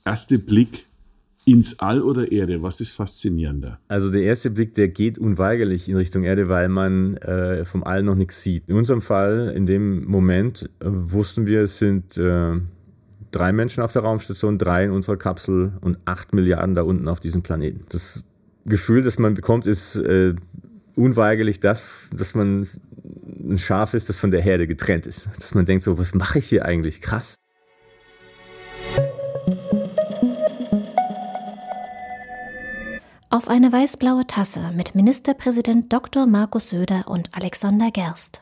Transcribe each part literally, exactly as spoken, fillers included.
erste Blick ins All oder Erde, was ist faszinierender? Also der erste Blick, der geht unweigerlich in Richtung Erde, weil man äh, vom All noch nichts sieht. In unserem Fall, in dem Moment, äh, wussten wir, es sind äh, drei Menschen auf der Raumstation, drei in unserer Kapsel und acht Milliarden da unten auf diesem Planeten. Das Gefühl, das man bekommt, ist äh, unweigerlich das, dass man ein Schaf ist, das von der Herde getrennt ist. Dass man denkt so, was mache ich hier eigentlich? Krass. Auf eine weiß-blaue Tasse mit Ministerpräsident Doktor Markus Söder und Alexander Gerst.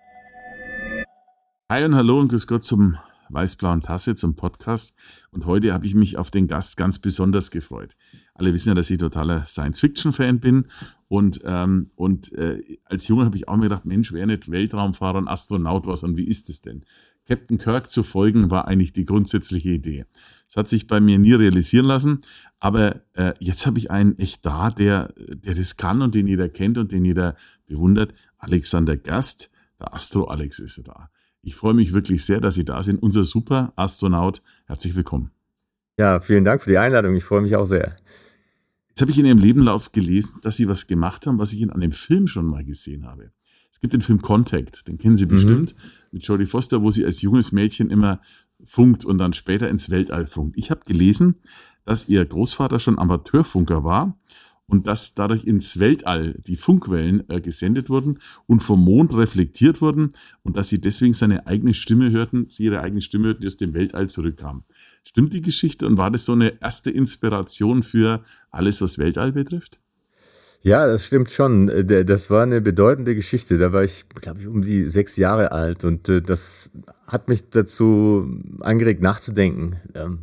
Hi und hallo und grüß Gott zum weiß-blauen Tasse, zum Podcast. Und heute habe ich mich auf den Gast ganz besonders gefreut. Alle wissen ja, dass ich totaler Science-Fiction-Fan bin. Und, ähm, und äh, als Junge habe ich auch mir gedacht, Mensch, wäre nicht Weltraumfahrer und Astronaut was und wie ist es denn? Captain Kirk zu folgen war eigentlich die grundsätzliche Idee. Das hat sich bei mir nie realisieren lassen, aber äh, jetzt habe ich einen echt da, der, der das kann und den jeder kennt und den jeder bewundert. Alexander Gerst, der Astro-Alex ist da. Ich freue mich wirklich sehr, dass Sie da sind. Unser Super-Astronaut, herzlich willkommen. Ja, vielen Dank für die Einladung, ich freue mich auch sehr. Jetzt habe ich in Ihrem Lebenslauf gelesen, dass Sie was gemacht haben, was ich in einem Film schon mal gesehen habe. Es gibt den Film Contact, den kennen Sie bestimmt, mhm. mit Jodie Foster, wo sie als junges Mädchen immer funkt und dann später ins Weltall funkt. Ich habe gelesen, dass Ihr Großvater schon Amateurfunker war und dass dadurch ins Weltall die Funkwellen äh, gesendet wurden und vom Mond reflektiert wurden und dass Sie deswegen seine eigene Stimme hörten, Sie Ihre eigene Stimme hörten, die aus dem Weltall zurückkam. Stimmt die Geschichte und war das so eine erste Inspiration für alles, was Weltall betrifft? Ja, das stimmt schon. Das war eine bedeutende Geschichte. Da war ich, glaube ich, um die sechs Jahre alt und das hat mich dazu angeregt, nachzudenken ähm,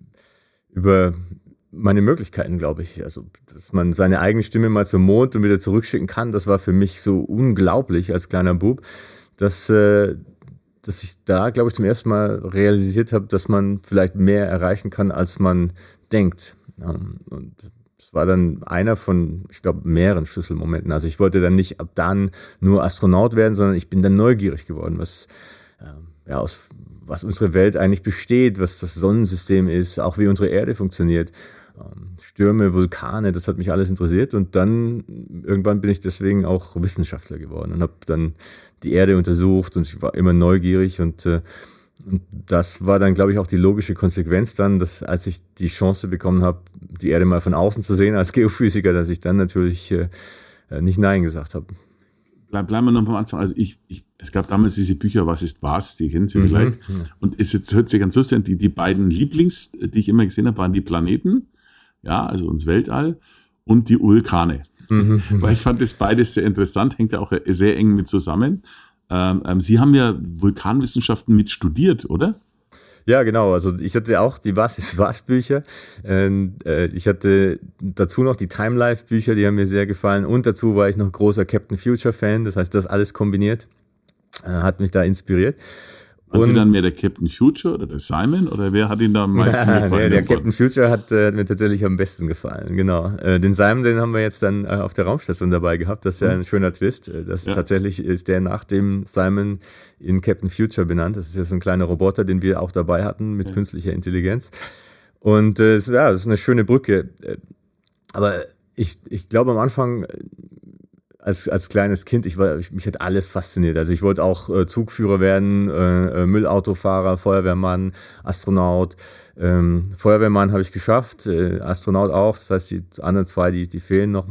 über meine Möglichkeiten, glaube ich. Also, dass man seine eigene Stimme mal zum Mond und wieder zurückschicken kann, das war für mich so unglaublich als kleiner Bub, dass, äh, dass ich da, glaube ich, zum ersten Mal realisiert habe, dass man vielleicht mehr erreichen kann, als man denkt. Ähm, und es war dann einer von, ich glaube, mehreren Schlüsselmomenten. Also ich wollte dann nicht ab dann nur Astronaut werden, sondern ich bin dann neugierig geworden, was, äh, ja, aus, was unsere Welt eigentlich besteht, was das Sonnensystem ist, auch wie unsere Erde funktioniert. Ähm, Stürme, Vulkane, das hat mich alles interessiert. Und dann irgendwann bin ich deswegen auch Wissenschaftler geworden und habe dann die Erde untersucht und ich war immer neugierig und äh, Und das war dann, glaube ich, auch die logische Konsequenz dann, dass als ich die Chance bekommen habe, die Erde mal von außen zu sehen als Geophysiker, dass ich dann natürlich äh, nicht Nein gesagt habe. Bleib, bleiben wir noch am Anfang. Also ich, ich, es gab damals diese Bücher, Was ist was, die kennen Sie Mhm. vielleicht. Und es jetzt hört sich ganz lustig an, die, die beiden Lieblings, die ich immer gesehen habe, waren die Planeten, ja, also ins Weltall und die Vulkane. Mhm. Weil ich fand das beides sehr interessant, hängt ja auch sehr eng mit zusammen. Ähm, Sie haben ja Vulkanwissenschaften mit studiert, oder? Ja, genau. Also ich hatte auch die Was ist was Bücher. Ähm, äh, ich hatte dazu noch die Time Life Bücher, die haben mir sehr gefallen. Und dazu war ich noch großer Captain Future Fan. Das heißt, das alles kombiniert äh, hat mich da inspiriert. Waren Sie dann mehr der Captain Future oder der Simon oder wer hat Ihnen da am meisten gefallen? Der, der Captain Future hat, äh, hat mir tatsächlich am besten gefallen, genau. Äh, den Simon, den haben wir jetzt dann äh, auf der Raumstation dabei gehabt. Das ist ja ein schöner Twist. Das ja. Tatsächlich ist der nach dem Simon in Captain Future benannt. Das ist ja so ein kleiner Roboter, den wir auch dabei hatten mit ja. künstlicher Intelligenz. Und äh, ja, das ist eine schöne Brücke. Aber ich, ich glaube am Anfang Als, als kleines Kind, ich war, ich, mich hat alles fasziniert. Also ich wollte auch äh, Zugführer werden, äh, Müllautofahrer, Feuerwehrmann, Astronaut. Ähm, Feuerwehrmann habe ich geschafft, äh, Astronaut auch. Das heißt, die anderen zwei, die, die fehlen noch.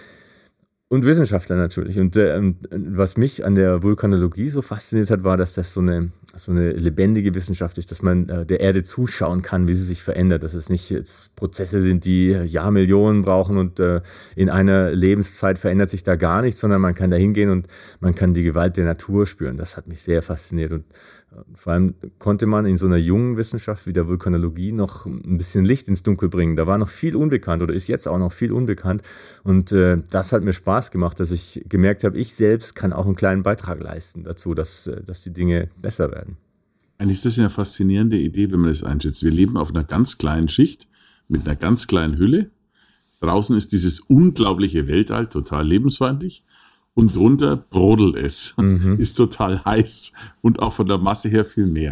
Und Wissenschaftler natürlich. Und äh, was mich an der Vulkanologie so fasziniert hat, war, dass das so eine, so eine lebendige Wissenschaft ist, dass man äh, der Erde zuschauen kann, wie sie sich verändert. Dass es nicht jetzt Prozesse sind, die Jahrmillionen brauchen und äh, in einer Lebenszeit verändert sich da gar nichts, sondern man kann da hingehen und man kann die Gewalt der Natur spüren. Das hat mich sehr fasziniert. Und äh, vor allem konnte man in so einer jungen Wissenschaft wie der Vulkanologie noch ein bisschen Licht ins Dunkel bringen. Da war noch viel unbekannt oder ist jetzt auch noch viel unbekannt. Und äh, das hat mir Spaß gemacht, dass ich gemerkt habe, ich selbst kann auch einen kleinen Beitrag leisten dazu, dass, dass die Dinge besser werden. Eigentlich ist das eine faszinierende Idee, wenn man das einschätzt. Wir leben auf einer ganz kleinen Schicht mit einer ganz kleinen Hülle. Draußen ist dieses unglaubliche Weltall total lebensfeindlich und drunter brodelt es, mhm. ist total heiß und auch von der Masse her viel mehr.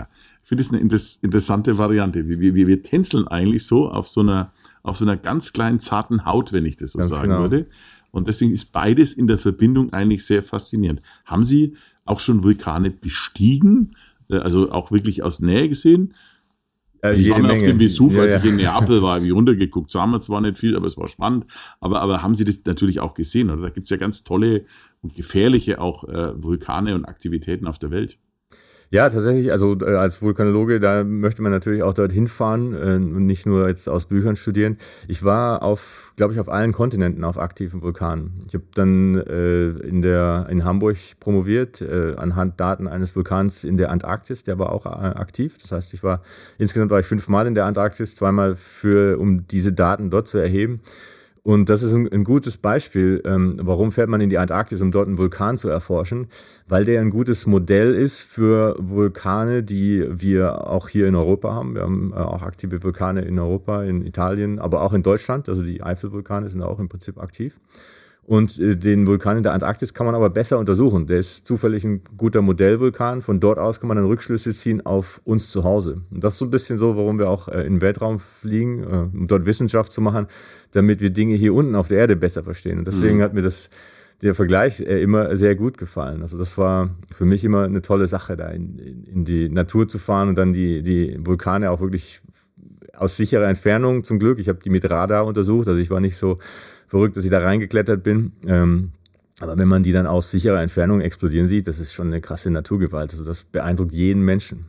ich finde es eine interessante Variante. Wir, wir, wir tänzeln eigentlich so auf so einer, auf so einer ganz kleinen, zarten Haut, wenn ich das so ganz sagen genau. würde. Und deswegen ist beides in der Verbindung eigentlich sehr faszinierend. Haben Sie auch schon Vulkane bestiegen? Also auch wirklich aus Nähe gesehen? Also ich war mal auf dem Vesuv, als ja, ja. ich in Neapel war, wie runtergeguckt. Sah man zwar nicht viel, aber es war spannend. Aber, aber haben Sie das natürlich auch gesehen, oder? Da gibt es ja ganz tolle und gefährliche auch äh, Vulkane und Aktivitäten auf der Welt. Ja, tatsächlich, also äh, als Vulkanologe, da möchte man natürlich auch dorthin fahren äh, und nicht nur jetzt aus Büchern studieren. Ich war auf, glaube ich, auf allen Kontinenten auf aktiven Vulkanen. Ich habe dann äh, in der in Hamburg promoviert, äh, anhand Daten eines Vulkans in der Antarktis, der war auch äh, aktiv. Das heißt, ich war, insgesamt war ich fünfmal in der Antarktis, zweimal für, um diese Daten dort zu erheben. Und das ist ein, ein gutes Beispiel, ähm, warum fährt man in die Antarktis, um dort einen Vulkan zu erforschen, weil der ein gutes Modell ist für Vulkane, die wir auch hier in Europa haben. Wir haben äh, auch aktive Vulkane in Europa, in Italien, aber auch in Deutschland. Also die Eifelvulkane sind auch im Prinzip aktiv. Und äh, den Vulkan in der Antarktis kann man aber besser untersuchen. Der ist zufällig ein guter Modellvulkan. Von dort aus kann man dann Rückschlüsse ziehen auf uns zu Hause. Und das ist so ein bisschen so, warum wir auch äh, in den Weltraum fliegen, äh, um dort Wissenschaft zu machen, damit wir Dinge hier unten auf der Erde besser verstehen. Und deswegen mhm. hat mir das, der Vergleich äh, immer sehr gut gefallen. Also das war für mich immer eine tolle Sache, da in, in, in die Natur zu fahren und dann die, die Vulkane auch wirklich aus sicherer Entfernung zum Glück. Ich habe die mit Radar untersucht, also ich war nicht so verrückt, dass ich da reingeklettert bin. Ähm, aber wenn man die dann aus sicherer Entfernung explodieren sieht, das ist schon eine krasse Naturgewalt. Also das beeindruckt jeden Menschen.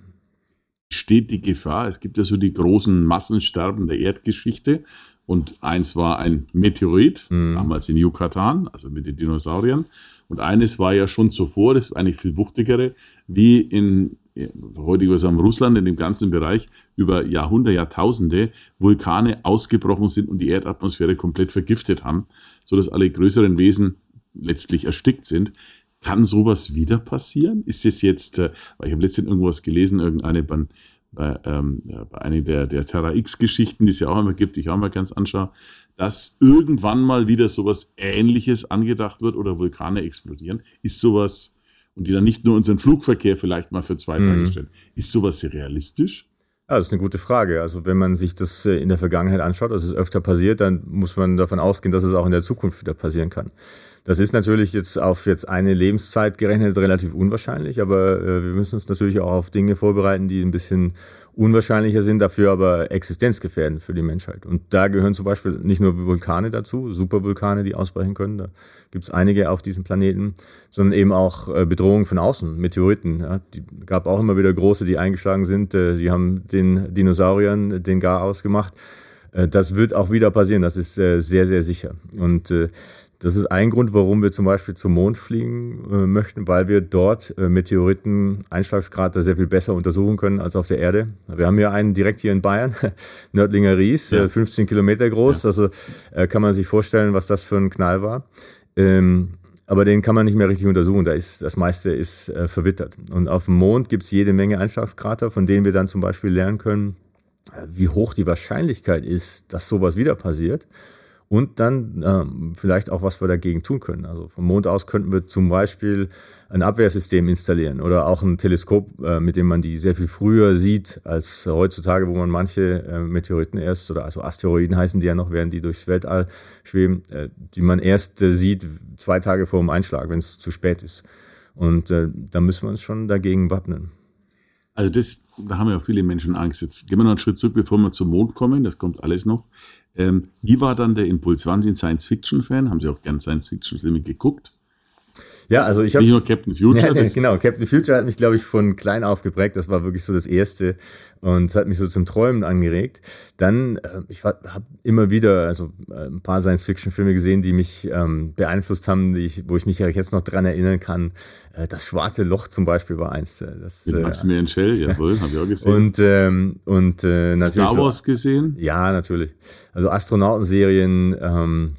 Steht die Gefahr? Es gibt ja so die großen Massensterben der Erdgeschichte. Und eins war ein Meteorit, mhm. damals in Yucatan, also mit den Dinosauriern. Und eines war ja schon zuvor, das ist eigentlich viel wuchtigere, wie in heute über sagen Russland, in dem ganzen Bereich, über Jahrhunderte, Jahrtausende Vulkane ausgebrochen sind und die Erdatmosphäre komplett vergiftet haben, sodass alle größeren Wesen letztlich erstickt sind. Kann sowas wieder passieren? Ist es jetzt, äh, weil ich habe letztens irgendwas gelesen, irgendeine bei, bei, ähm, bei einer der, der Terra X-Geschichten, die es ja auch immer gibt, die ich auch mal ganz anschaue, dass irgendwann mal wieder sowas Ähnliches angedacht wird oder Vulkane explodieren. Ist sowas, und die dann nicht nur unseren Flugverkehr vielleicht mal für zwei Tage stellen. Ist sowas realistisch? Ja, das ist eine gute Frage. Also wenn man sich das in der Vergangenheit anschaut, dass es öfter passiert, dann muss man davon ausgehen, dass es auch in der Zukunft wieder passieren kann. Das ist natürlich jetzt auf jetzt eine Lebenszeit gerechnet relativ unwahrscheinlich, aber äh, wir müssen uns natürlich auch auf Dinge vorbereiten, die ein bisschen unwahrscheinlicher sind, dafür aber existenzgefährdend für die Menschheit. Und da gehören zum Beispiel nicht nur Vulkane dazu, Supervulkane, die ausbrechen können, da gibt es einige auf diesem Planeten, sondern eben auch äh, Bedrohungen von außen, Meteoriten. Ja, die gab auch immer wieder große, die eingeschlagen sind, äh, die haben den Dinosauriern den Garaus gemacht. Äh, das wird auch wieder passieren, das ist äh, sehr, sehr sicher. Und äh, das ist ein Grund, warum wir zum Beispiel zum Mond fliegen äh, möchten, weil wir dort äh, Meteoriten-Einschlagskrater sehr viel besser untersuchen können als auf der Erde. Wir haben ja einen direkt hier in Bayern, Nördlinger Ries, ja. äh, fünfzehn Kilometer groß. Ja. Also äh, kann man sich vorstellen, was das für ein Knall war. Ähm, aber den kann man nicht mehr richtig untersuchen. Da ist, das meiste ist äh, verwittert. Und auf dem Mond gibt es jede Menge Einschlagskrater, von denen wir dann zum Beispiel lernen können, äh, wie hoch die Wahrscheinlichkeit ist, dass sowas wieder passiert. Und dann ähm, vielleicht auch, was wir dagegen tun können. Also vom Mond aus könnten wir zum Beispiel ein Abwehrsystem installieren oder auch ein Teleskop, äh, mit dem man die sehr viel früher sieht als heutzutage, wo man manche äh, Meteoriten erst, oder also Asteroiden heißen die ja noch, während die durchs Weltall schweben, äh, die man erst äh, sieht zwei Tage vor dem Einschlag, wenn es zu spät ist. Und äh, da müssen wir uns schon dagegen wappnen. Also das, da haben ja auch viele Menschen Angst. Jetzt gehen wir noch einen Schritt zurück, bevor wir zum Mond kommen. Das kommt alles noch. Ähm, wie war dann der Impuls? Waren Sie ein Science-Fiction-Fan? Haben Sie auch gern Science-Fiction-Filme geguckt? Ja, also ich habe... Nicht nur Captain Future. Ja, genau, Captain Future hat mich, glaube ich, von klein auf geprägt. Das war wirklich so das Erste und es hat mich so zum Träumen angeregt. Dann, äh, ich habe immer wieder also äh, ein paar Science-Fiction-Filme gesehen, die mich ähm, beeinflusst haben, die ich, wo ich mich ja jetzt noch dran erinnern kann. Äh, das Schwarze Loch zum Beispiel war eins. Äh, das, Mit Maximilian äh, Schell, jawohl, habe ich auch gesehen. Und, ähm, und äh, natürlich Star Wars so, gesehen? Ja, natürlich. Also Astronautenserien ähm,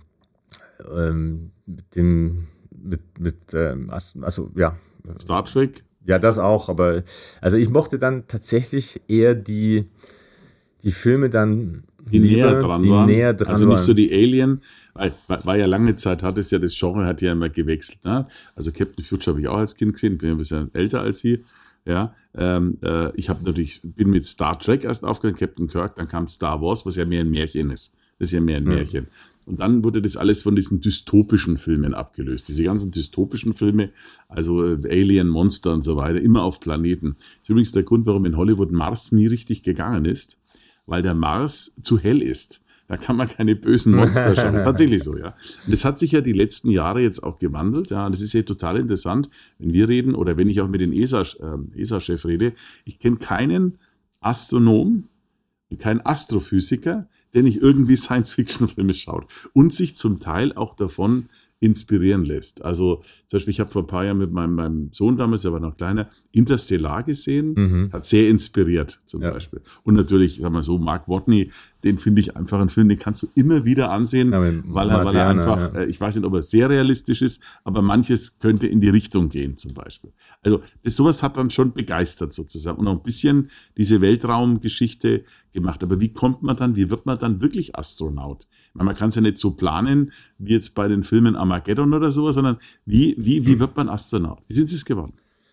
ähm, mit dem mit, mit ähm, also ja. Star Trek? Ja, das auch, aber also ich mochte dann tatsächlich eher die, die Filme dann die lieber, näher dran die waren. Näher dran also nicht waren. so die Alien, weil, war ja lange Zeit, hat es ja, das Genre hat ja immer gewechselt. Ne? Also Captain Future habe ich auch als Kind gesehen, bin ja ein bisschen älter als Sie. Ja, ähm, äh, ich habe natürlich, bin mit Star Trek erst aufgegangen, Captain Kirk, dann kam Star Wars, was ja mehr ein Märchen ist. Das ist ja mehr ein Märchen. Ja. Und dann wurde das alles von diesen dystopischen Filmen abgelöst. Diese ganzen dystopischen Filme, also Alien, Monster und so weiter, immer auf Planeten. Das ist übrigens der Grund, warum in Hollywood Mars nie richtig gegangen ist, weil der Mars zu hell ist. Da kann man keine bösen Monster schaffen. Tatsächlich so, ja. Und das hat sich ja die letzten Jahre jetzt auch gewandelt. Ja, und das ist ja total interessant, wenn wir reden oder wenn ich auch mit dem E S A, äh, E S A-Chef rede. Ich kenne keinen Astronom und keinen Astrophysiker, der nicht irgendwie Science-Fiction-Filme schaut und sich zum Teil auch davon inspirieren lässt. Also zum Beispiel, ich habe vor ein paar Jahren mit meinem, meinem Sohn damals, der war noch kleiner, Interstellar gesehen, mhm. hat sehr inspiriert zum ja. Beispiel. Und natürlich, sag mal so, Mark Watney, den finde ich einfach ein Film, den kannst du immer wieder ansehen, ja, weil, er, weil er einfach, ja. ich weiß nicht, ob er sehr realistisch ist, aber manches könnte in die Richtung gehen zum Beispiel. Also das, sowas hat dann schon begeistert sozusagen und auch ein bisschen diese Weltraumgeschichte gemacht. Aber wie kommt man dann, wie wird man dann wirklich Astronaut? Man kann es ja nicht so planen, wie jetzt bei den Filmen Armageddon oder sowas, sondern wie, wie, wie wird man Astronaut? Wie sind Sie es geworden?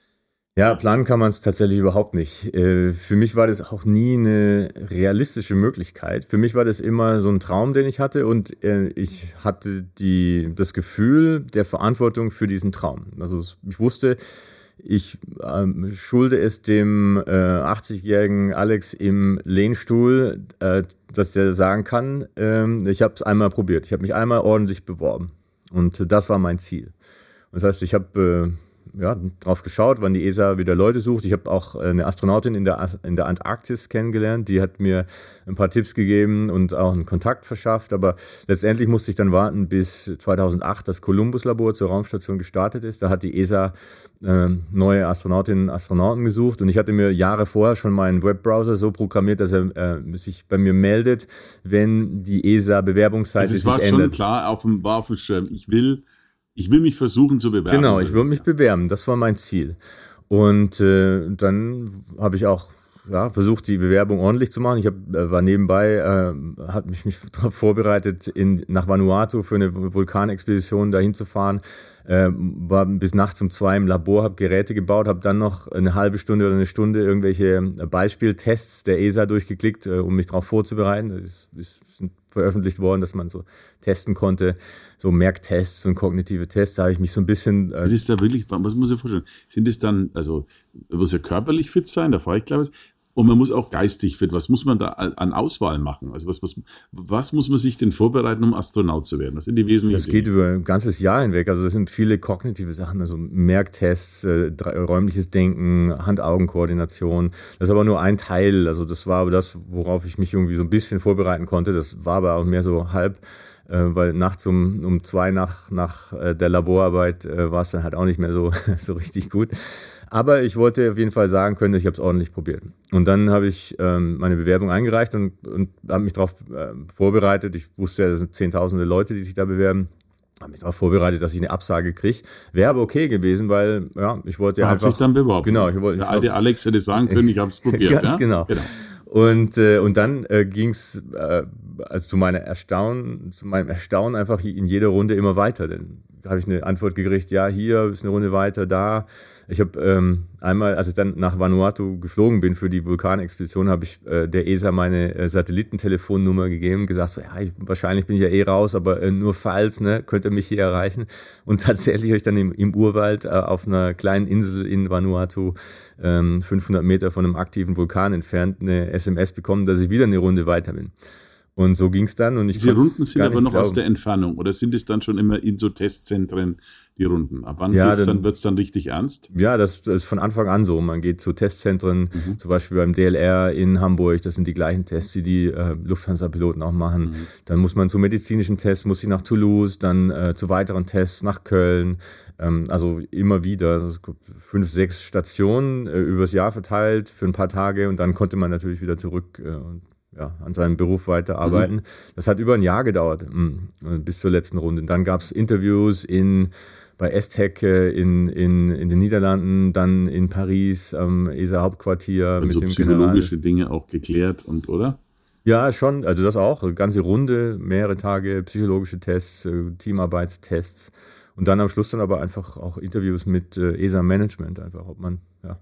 Ja, planen kann man es tatsächlich überhaupt nicht. Für mich war das auch nie eine realistische Möglichkeit. Für mich war das immer so ein Traum, den ich hatte und ich hatte die, das Gefühl der Verantwortung für diesen Traum. Also ich wusste, ich ähm, schulde es dem äh, achtzigjährigen Alex im Lehnstuhl, äh, dass der sagen kann, äh, ich habe es einmal probiert, ich habe mich einmal ordentlich beworben und äh, das war mein Ziel. Das heißt, ich habe äh, ja, drauf geschaut, wann die E S A wieder Leute sucht. Ich habe auch eine Astronautin in der, in der Antarktis kennengelernt, die hat mir ein paar Tipps gegeben und auch einen Kontakt verschafft, aber letztendlich musste ich dann warten, bis zweitausendacht das Columbus-Labor zur Raumstation gestartet ist. Da hat die E S A äh, neue Astronautinnen und Astronauten gesucht und ich hatte mir Jahre vorher schon meinen Webbrowser so programmiert, dass er äh, sich bei mir meldet, wenn die E S A-Bewerbungszeit also sich ändert. Es war schon klar, auf dem, war auf dem Schirm, ich will Ich will mich versuchen zu bewerben. Genau, ich will mich bewerben. Das war mein Ziel. Und äh, dann habe ich auch ja, versucht, die Bewerbung ordentlich zu machen. Ich hab, äh, war nebenbei, äh, habe mich, mich darauf vorbereitet, in, nach Vanuatu für eine Vulkanexpedition dahin zu fahren. Äh, war bis nachts um zwei im Labor, habe Geräte gebaut, habe dann noch eine halbe Stunde oder eine Stunde irgendwelche Beispieltests der E S A durchgeklickt, äh, um mich darauf vorzubereiten. Das ist, ist veröffentlicht worden, dass man so testen konnte, so Merktests und kognitive Tests. Da habe ich mich so ein bisschen... Äh ist da wirklich, was muss ich vorstellen? Sind es dann, also muss ja körperlich fit sein, da fahre ich glaube ich, und man muss auch geistig fit. Was muss man da an Auswahl machen? Also was, was, was muss man sich denn vorbereiten, um Astronaut zu werden? Das sind die wesentlichen Das geht Dinge. Über ein ganzes Jahr hinweg. Also das sind viele kognitive Sachen, also Merktests, äh, räumliches Denken, Hand-Augen-Koordination. Das ist aber nur ein Teil. Also das war aber das, worauf ich mich irgendwie so ein bisschen vorbereiten konnte. Das war aber auch mehr so halb, äh, weil nachts um, um zwei nach, nach äh, der Laborarbeit äh, war es dann halt auch nicht mehr so, so richtig gut. Aber ich wollte auf jeden Fall sagen können, dass ich habe es ordentlich probiert. Und dann habe ich ähm, meine Bewerbung eingereicht und, und habe mich darauf äh, vorbereitet. Ich wusste ja, das sind zehntausende Leute, die sich da bewerben. Habe mich darauf vorbereitet, dass ich eine Absage kriege. Wäre aber okay gewesen, weil ja, ich wollte ja Man einfach... hat sich dann beworben. Genau. Ich wollte, der alte Alex hätte sagen können, ich habe es probiert. Ganz ja? genau. genau. Und, äh, und dann äh, ging es äh, also zu, meiner Erstaunen, zu meinem Erstaunen einfach in jeder Runde immer weiter. Dann habe ich eine Antwort gekriegt, ja, hier ist eine Runde weiter, da. Ich habe ähm, einmal, als ich dann nach Vanuatu geflogen bin für die Vulkanexpedition, habe ich äh, der E S A meine äh, Satellitentelefonnummer gegeben, gesagt, so, ja, ich, wahrscheinlich bin ich ja eh raus, aber äh, nur falls, ne, könnt ihr mich hier erreichen. Und tatsächlich habe ich dann im, im Urwald äh, auf einer kleinen Insel in Vanuatu, ähm, fünfhundert Meter von einem aktiven Vulkan entfernt, eine S M S bekommen, dass ich wieder eine Runde weiter bin. Und so ging es dann. Und ich Diese Runden sind aber noch glauben. Aus der Entfernung oder sind es dann schon immer in so Testzentren, die Runden? Ab wann ja, wird's dann, wird's dann richtig ernst? Ja, das, das ist von Anfang an so. Man geht zu Testzentren, mhm. zum Beispiel beim D L R in Hamburg. Das sind die gleichen Tests, die die äh, Lufthansa-Piloten auch machen. Mhm. Dann muss man zu medizinischen Tests, muss ich nach Toulouse, dann äh, zu weiteren Tests nach Köln. Ähm, also immer wieder. Also fünf, sechs Stationen äh, übers Jahr verteilt für ein paar Tage. Und dann konnte man natürlich wieder zurück äh, und ja, an seinem Beruf weiterarbeiten. Mhm. Das hat über ein Jahr gedauert, mh, bis zur letzten Runde. Und dann gab es Interviews in, bei ESTEC in, in, in den Niederlanden, dann in Paris am E S A-Hauptquartier. Also mit dem psychologische General. Dinge auch geklärt und, oder? Ja, schon. Also das auch. Eine ganze Runde, mehrere Tage, psychologische Tests, Teamarbeitstests. Und dann am Schluss dann aber einfach auch Interviews mit E S A-Management, einfach, ob man, ja,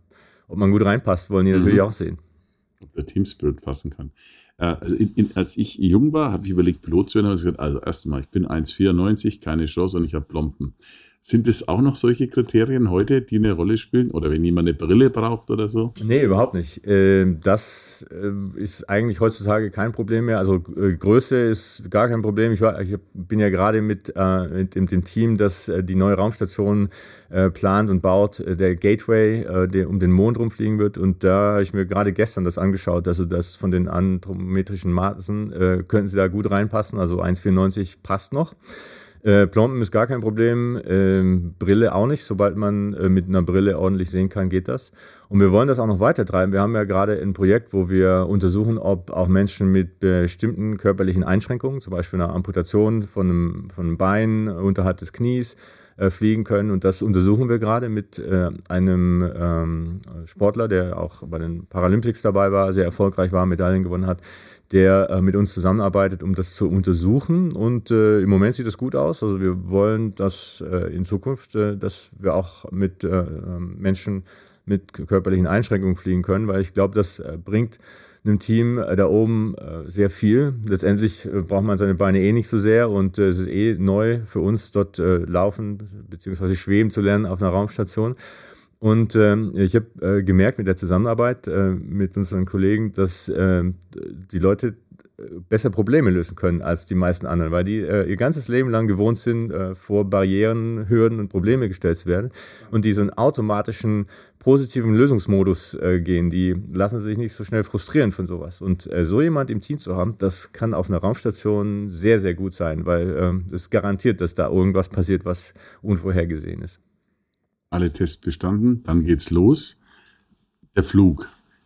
ob man gut reinpasst, wollen die natürlich mhm. auch sehen. Ob der Team Spirit passen kann. Äh, also in, in, als ich jung war, habe ich überlegt, Pilot zu werden, habe ich gesagt, also erstmal, ich bin eins Komma vierundneunzig, keine Chance und ich habe Plomben. Sind es auch noch solche Kriterien heute, die eine Rolle spielen? Oder wenn jemand eine Brille braucht oder so? Nee, überhaupt nicht. Das ist eigentlich heutzutage kein Problem mehr. Also Größe ist gar kein Problem. Ich, war, ich bin ja gerade mit, mit dem Team, das die neue Raumstation plant und baut, der Gateway, der um den Mond rumfliegen wird. Und da habe ich mir gerade gestern das angeschaut. Also das von den anthropometrischen Maßen könnten sie da gut reinpassen. Also eins Komma vierundneunzig passt noch. Äh, Plomben ist gar kein Problem, ähm, Brille auch nicht. Sobald man äh, mit einer Brille ordentlich sehen kann, geht das. Und wir wollen das auch noch weiter treiben. Wir haben ja gerade ein Projekt, wo wir untersuchen, ob auch Menschen mit bestimmten körperlichen Einschränkungen, zum Beispiel einer Amputation von einem, von einem Bein unterhalb des Knies, äh, fliegen können. Und das untersuchen wir gerade mit äh, einem ähm, Sportler, der auch bei den Paralympics dabei war, sehr erfolgreich war, Medaillen gewonnen hat, der äh, mit uns zusammenarbeitet, um das zu untersuchen. Und äh, im Moment sieht es gut aus. Also wir wollen, dass äh, in Zukunft, äh, dass wir auch mit äh, Menschen mit körperlichen Einschränkungen fliegen können, weil ich glaube, das äh, bringt einem Team äh, da oben äh, sehr viel. Letztendlich äh, braucht man seine Beine eh nicht so sehr und äh, es ist eh neu für uns, dort äh, laufen bzw. schweben zu lernen auf einer Raumstation. Und ähm, ich habe äh, gemerkt mit der Zusammenarbeit äh, mit unseren Kollegen, dass äh, die Leute besser Probleme lösen können als die meisten anderen, weil die äh, ihr ganzes Leben lang gewohnt sind, äh, vor Barrieren, Hürden und Probleme gestellt zu werden und die so einen automatischen, positiven Lösungsmodus äh, gehen. Die lassen sich nicht so schnell frustrieren von sowas. Und äh, so jemand im Team zu haben, das kann auf einer Raumstation sehr, sehr gut sein, weil äh, es garantiert, dass da irgendwas passiert, was unvorhergesehen ist. Alle Tests bestanden, dann geht's los. Der Flug.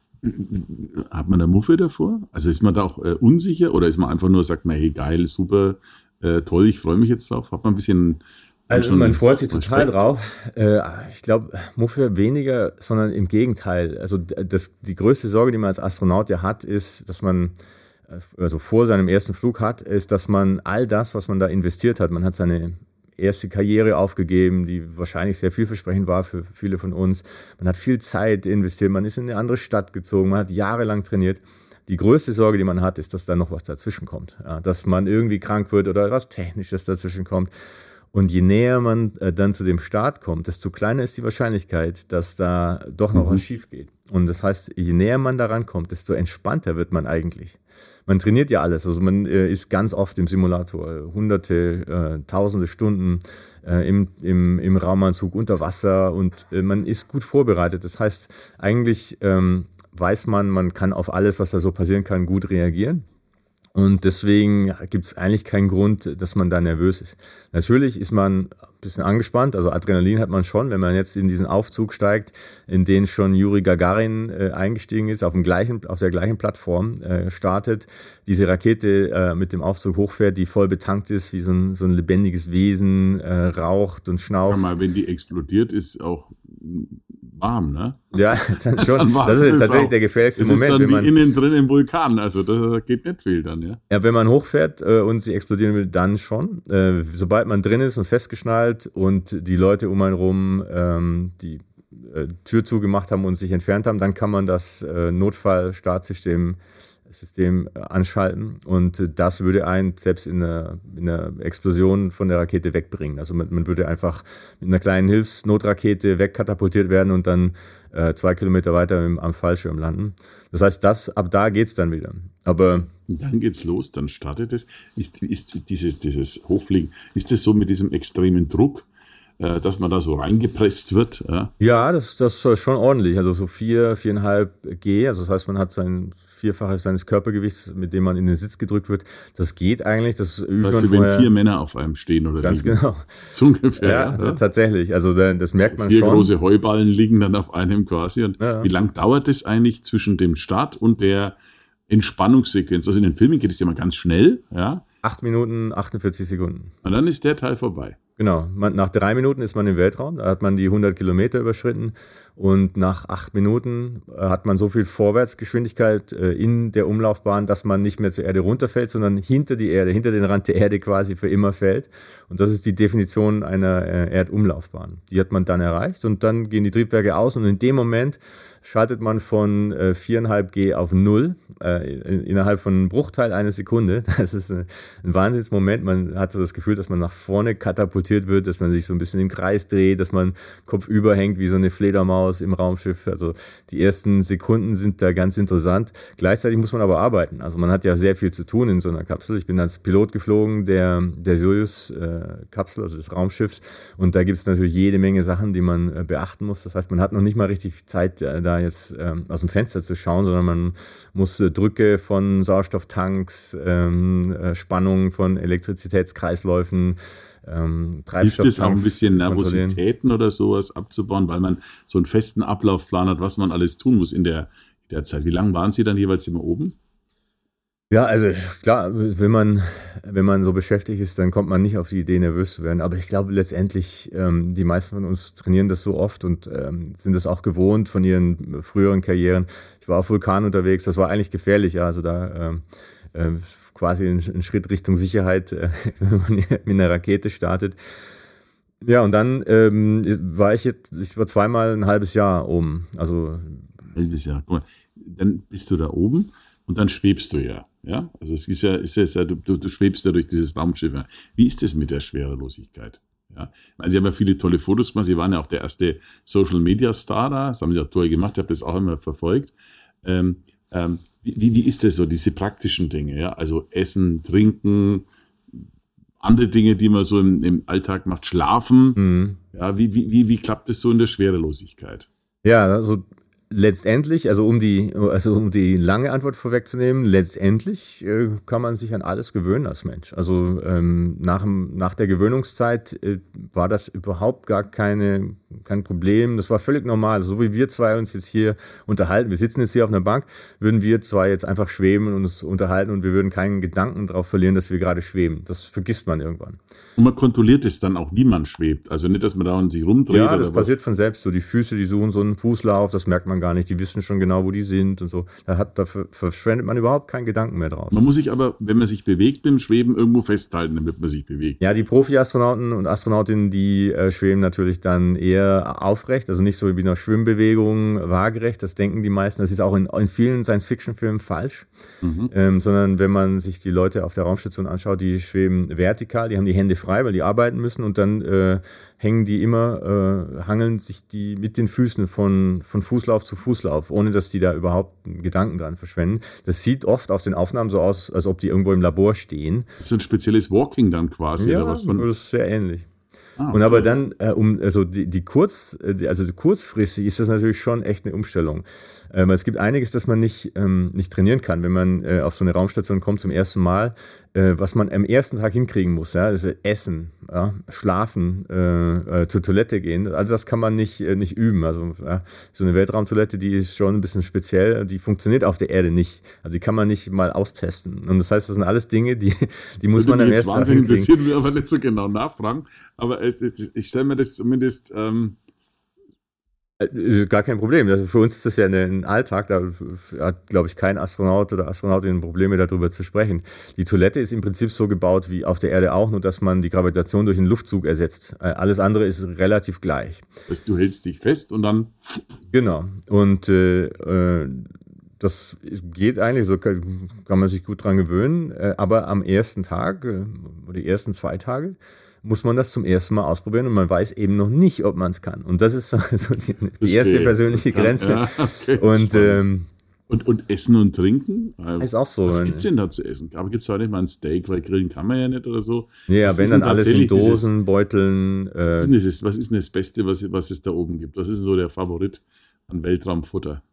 Hat man da Muffe davor? Also ist man da auch äh, unsicher oder ist man einfach nur, sagt man, hey geil, super, äh, toll, ich freue mich jetzt drauf? Hat man ein bisschen... Also man freut sich total Respekt drauf. Äh, ich glaube, Muffe weniger, sondern im Gegenteil. Also das, die größte Sorge, die man als Astronaut ja hat, ist, dass man also vor seinem ersten Flug hat, ist, dass man all das, was man da investiert hat, man hat seine erste Karriere aufgegeben, die wahrscheinlich sehr vielversprechend war für viele von uns. Man hat viel Zeit investiert, man ist in eine andere Stadt gezogen, man hat jahrelang trainiert. Die größte Sorge, die man hat, ist, dass da noch was dazwischen kommt. Ja, dass man irgendwie krank wird oder was Technisches dazwischen kommt. Und je näher man äh, dann zu dem Start kommt, desto kleiner ist die Wahrscheinlichkeit, dass da doch noch mhm. was schief geht. Und das heißt, je näher man daran kommt, desto entspannter wird man eigentlich. Man trainiert ja alles, also man äh, ist ganz oft im Simulator, hunderte, äh, tausende Stunden äh, im, im, im Raumanzug, unter Wasser und äh, man ist gut vorbereitet. Das heißt, eigentlich ähm, weiß man, man kann auf alles, was da so passieren kann, gut reagieren. Und deswegen gibt es eigentlich keinen Grund, dass man da nervös ist. Natürlich ist man ein bisschen angespannt, also Adrenalin hat man schon, wenn man jetzt in diesen Aufzug steigt, in den schon Juri Gagarin äh, eingestiegen ist, auf, dem gleichen, auf der gleichen Plattform äh, startet, diese Rakete äh, mit dem Aufzug hochfährt, die voll betankt ist, wie so ein, so ein lebendiges Wesen, äh, raucht und schnauft. Ja, mal, wenn die explodiert, ist auch warm, ne? Ja, dann schon. Dann das ist tatsächlich auch der gefährlichste Moment. Das ist dann wenn man, wie innen drin im Vulkan, also da geht nicht viel dann, ja? Ja, wenn man hochfährt äh, und sie explodieren will, dann schon. Äh, sobald man drin ist und festgeschnallt und die Leute um einen rum ähm, die äh, Tür zugemacht haben und sich entfernt haben, dann kann man das äh, Notfallstartsystem System anschalten und das würde einen selbst in einer, in einer Explosion von der Rakete wegbringen. Also man, man würde einfach mit einer kleinen Hilfsnotrakete wegkatapultiert werden und dann äh, zwei Kilometer weiter im, am Fallschirm landen. Das heißt, das, ab da geht's dann wieder. Aber und dann geht's los, dann startet es. Ist, ist dieses, dieses Hochfliegen, ist das so mit diesem extremen Druck, äh, dass man da so reingepresst wird? Ja, ja das, das ist schon ordentlich. Also so vier, viereinhalb G. Also das heißt, man hat sein Vierfache seines Körpergewichts, mit dem man in den Sitz gedrückt wird. Das geht eigentlich. Das übt das heißt, man wenn vier Männer auf einem stehen oder ganz liegen. Genau. So ungefähr. Ja, ja, tatsächlich. Also das merkt man vier schon. Vier große Heuballen liegen dann auf einem quasi. Und ja. Wie lang dauert es eigentlich zwischen dem Start und der Entspannungssequenz? Also in den Filmen geht es ja mal ganz schnell. Ja. Acht Minuten, achtundvierzig Sekunden. Und dann ist der Teil vorbei. Genau, man, nach drei Minuten ist man im Weltraum, da hat man die hundert Kilometer überschritten und nach acht Minuten äh, hat man so viel Vorwärtsgeschwindigkeit äh, in der Umlaufbahn, dass man nicht mehr zur Erde runterfällt, sondern hinter die Erde, hinter den Rand der Erde quasi für immer fällt. Und das ist die Definition einer äh, Erdumlaufbahn. Die hat man dann erreicht und dann gehen die Triebwerke aus und in dem Moment schaltet man von äh, vier Komma fünf G auf null äh, innerhalb von einem Bruchteil einer Sekunde. Das ist ein, ein Wahnsinnsmoment. Man hat so das Gefühl, dass man nach vorne katapultiert wird, dass man sich so ein bisschen im Kreis dreht, dass man kopfüber hängt wie so eine Fledermaus im Raumschiff. Also die ersten Sekunden sind da ganz interessant. Gleichzeitig muss man aber arbeiten. Also man hat ja sehr viel zu tun in so einer Kapsel. Ich bin als Pilot geflogen, der, der Soyuz-Kapsel, also des Raumschiffs. Und da gibt es natürlich jede Menge Sachen, die man äh, beachten muss. Das heißt, man hat noch nicht mal richtig Zeit, äh, da jetzt ähm, aus dem Fenster zu schauen, sondern man muss äh, Drücke von Sauerstofftanks, ähm, äh, Spannungen von Elektrizitätskreisläufen, ähm, Treibstofftanks. Hilft es auch ein bisschen Nervositäten oder sowas abzubauen, weil man so einen festen Ablaufplan hat, was man alles tun muss in der, in der Zeit. Wie lange waren Sie dann jeweils immer oben? Ja, also klar, wenn man, wenn man so beschäftigt ist, dann kommt man nicht auf die Idee, nervös zu werden. Aber ich glaube letztendlich, ähm, die meisten von uns trainieren das so oft und ähm, sind das auch gewohnt von ihren früheren Karrieren. Ich war auf Vulkan unterwegs, das war eigentlich gefährlich, ja, also da ähm, äh, quasi ein, ein Schritt Richtung Sicherheit, äh, wenn man mit einer Rakete startet. Ja, und dann ähm, war ich jetzt, ich war zweimal ein halbes Jahr oben. Also ein halbes Jahr, guck mal, dann bist du da oben und dann schwebst du ja. Ja, also es ist ja, ist ja du, du schwebst ja durch dieses Raumschiff. Wie ist es mit der Schwerelosigkeit? Ja, also Sie haben ja viele tolle Fotos gemacht. Sie waren ja auch der erste Social Media Star da. Das haben Sie auch toll gemacht. Ich habe das auch immer verfolgt. Ähm, ähm, wie, wie ist das so, diese praktischen Dinge? Ja, also Essen, Trinken, andere Dinge, die man so im, im Alltag macht, Schlafen. Mhm. Ja, wie, wie, wie, wie klappt das so in der Schwerelosigkeit? Ja, also letztendlich, also um die, also um die lange Antwort vorwegzunehmen, letztendlich äh, kann man sich an alles gewöhnen als Mensch. Also ähm, nach, nach der Gewöhnungszeit äh, war das überhaupt gar keine, kein Problem. Das war völlig normal. So wie wir zwei uns jetzt hier unterhalten, wir sitzen jetzt hier auf einer Bank, würden wir zwei jetzt einfach schweben und uns unterhalten und wir würden keinen Gedanken darauf verlieren, dass wir gerade schweben. Das vergisst man irgendwann. Und man kontrolliert es dann auch, wie man schwebt. Also nicht, dass man da und sich rumdreht. Ja, das oder passiert was. Von selbst. So die Füße, die suchen so einen Fußlauf, das merkt man gar nicht. Die wissen schon genau, wo die sind und so. Da, hat, da verschwendet man überhaupt keinen Gedanken mehr drauf. Man muss sich aber, wenn man sich bewegt beim Schweben, irgendwo festhalten, damit man sich bewegt. Ja, die Profi-Astronauten und Astronautinnen, die äh, schweben natürlich dann eher aufrecht, also nicht so wie in einer Schwimmbewegung waagerecht. Das denken die meisten. Das ist auch in, in vielen Science-Fiction-Filmen falsch. Mhm. Ähm, sondern wenn man sich die Leute auf der Raumstation anschaut, die schweben vertikal, die haben die Hände frei, weil die arbeiten müssen und dann äh, hängen die immer, äh, hangeln sich die mit den Füßen von, von Fußlauf zu Fußlauf, ohne dass die da überhaupt einen Gedanken dran verschwenden. Das sieht oft auf den Aufnahmen so aus, als ob die irgendwo im Labor stehen. Das ist ein spezielles Walking dann quasi. Ja, oder was von das ist sehr ähnlich. Ah, okay. Und aber dann, äh, um, also die, die kurz, die, also kurzfristig ist das natürlich schon echt eine Umstellung. Ähm, es gibt einiges, das man nicht, ähm, nicht trainieren kann, wenn man äh, auf so eine Raumstation kommt zum ersten Mal, äh, was man am ersten Tag hinkriegen muss. Ja? Das ist Essen, ja? Schlafen, äh, äh, zur Toilette gehen. Also das kann man nicht, äh, nicht üben. Also ja, so eine Weltraumtoilette, die ist schon ein bisschen speziell, die funktioniert auf der Erde nicht. Also die kann man nicht mal austesten. Und das heißt, das sind alles Dinge, die, die muss man am ersten Tag hinkriegen. Das interessiert mich aber nicht so genau nachfragen. Aber ich stelle mir das zumindest... Ähm Gar kein Problem. Also für uns ist das ja ein Alltag. Da hat, glaube ich, kein Astronaut oder Astronautin Probleme, darüber zu sprechen. Die Toilette ist im Prinzip so gebaut wie auf der Erde auch, nur dass man die Gravitation durch einen Luftzug ersetzt. Alles andere ist relativ gleich. Also du hältst dich fest und dann... Genau. Und äh, das geht eigentlich, so kann, kann man sich gut dran gewöhnen. Aber am ersten Tag oder die ersten zwei Tage muss man das zum ersten Mal ausprobieren und man weiß eben noch nicht, ob man es kann. Und das ist so die, die erste persönliche Grenze. Ja, okay, und, ähm, und, und Essen und Trinken? Ist auch so. Was gibt es denn da zu essen? Aber gibt es auch nicht mal ein Steak, weil grillen kann man ja nicht oder so? Ja, was wenn dann alles in Dosen, dieses, Beuteln. Äh, was, ist denn das, was ist denn das Beste, was, was es da oben gibt? Was ist so der Favorit an Weltraumfutter?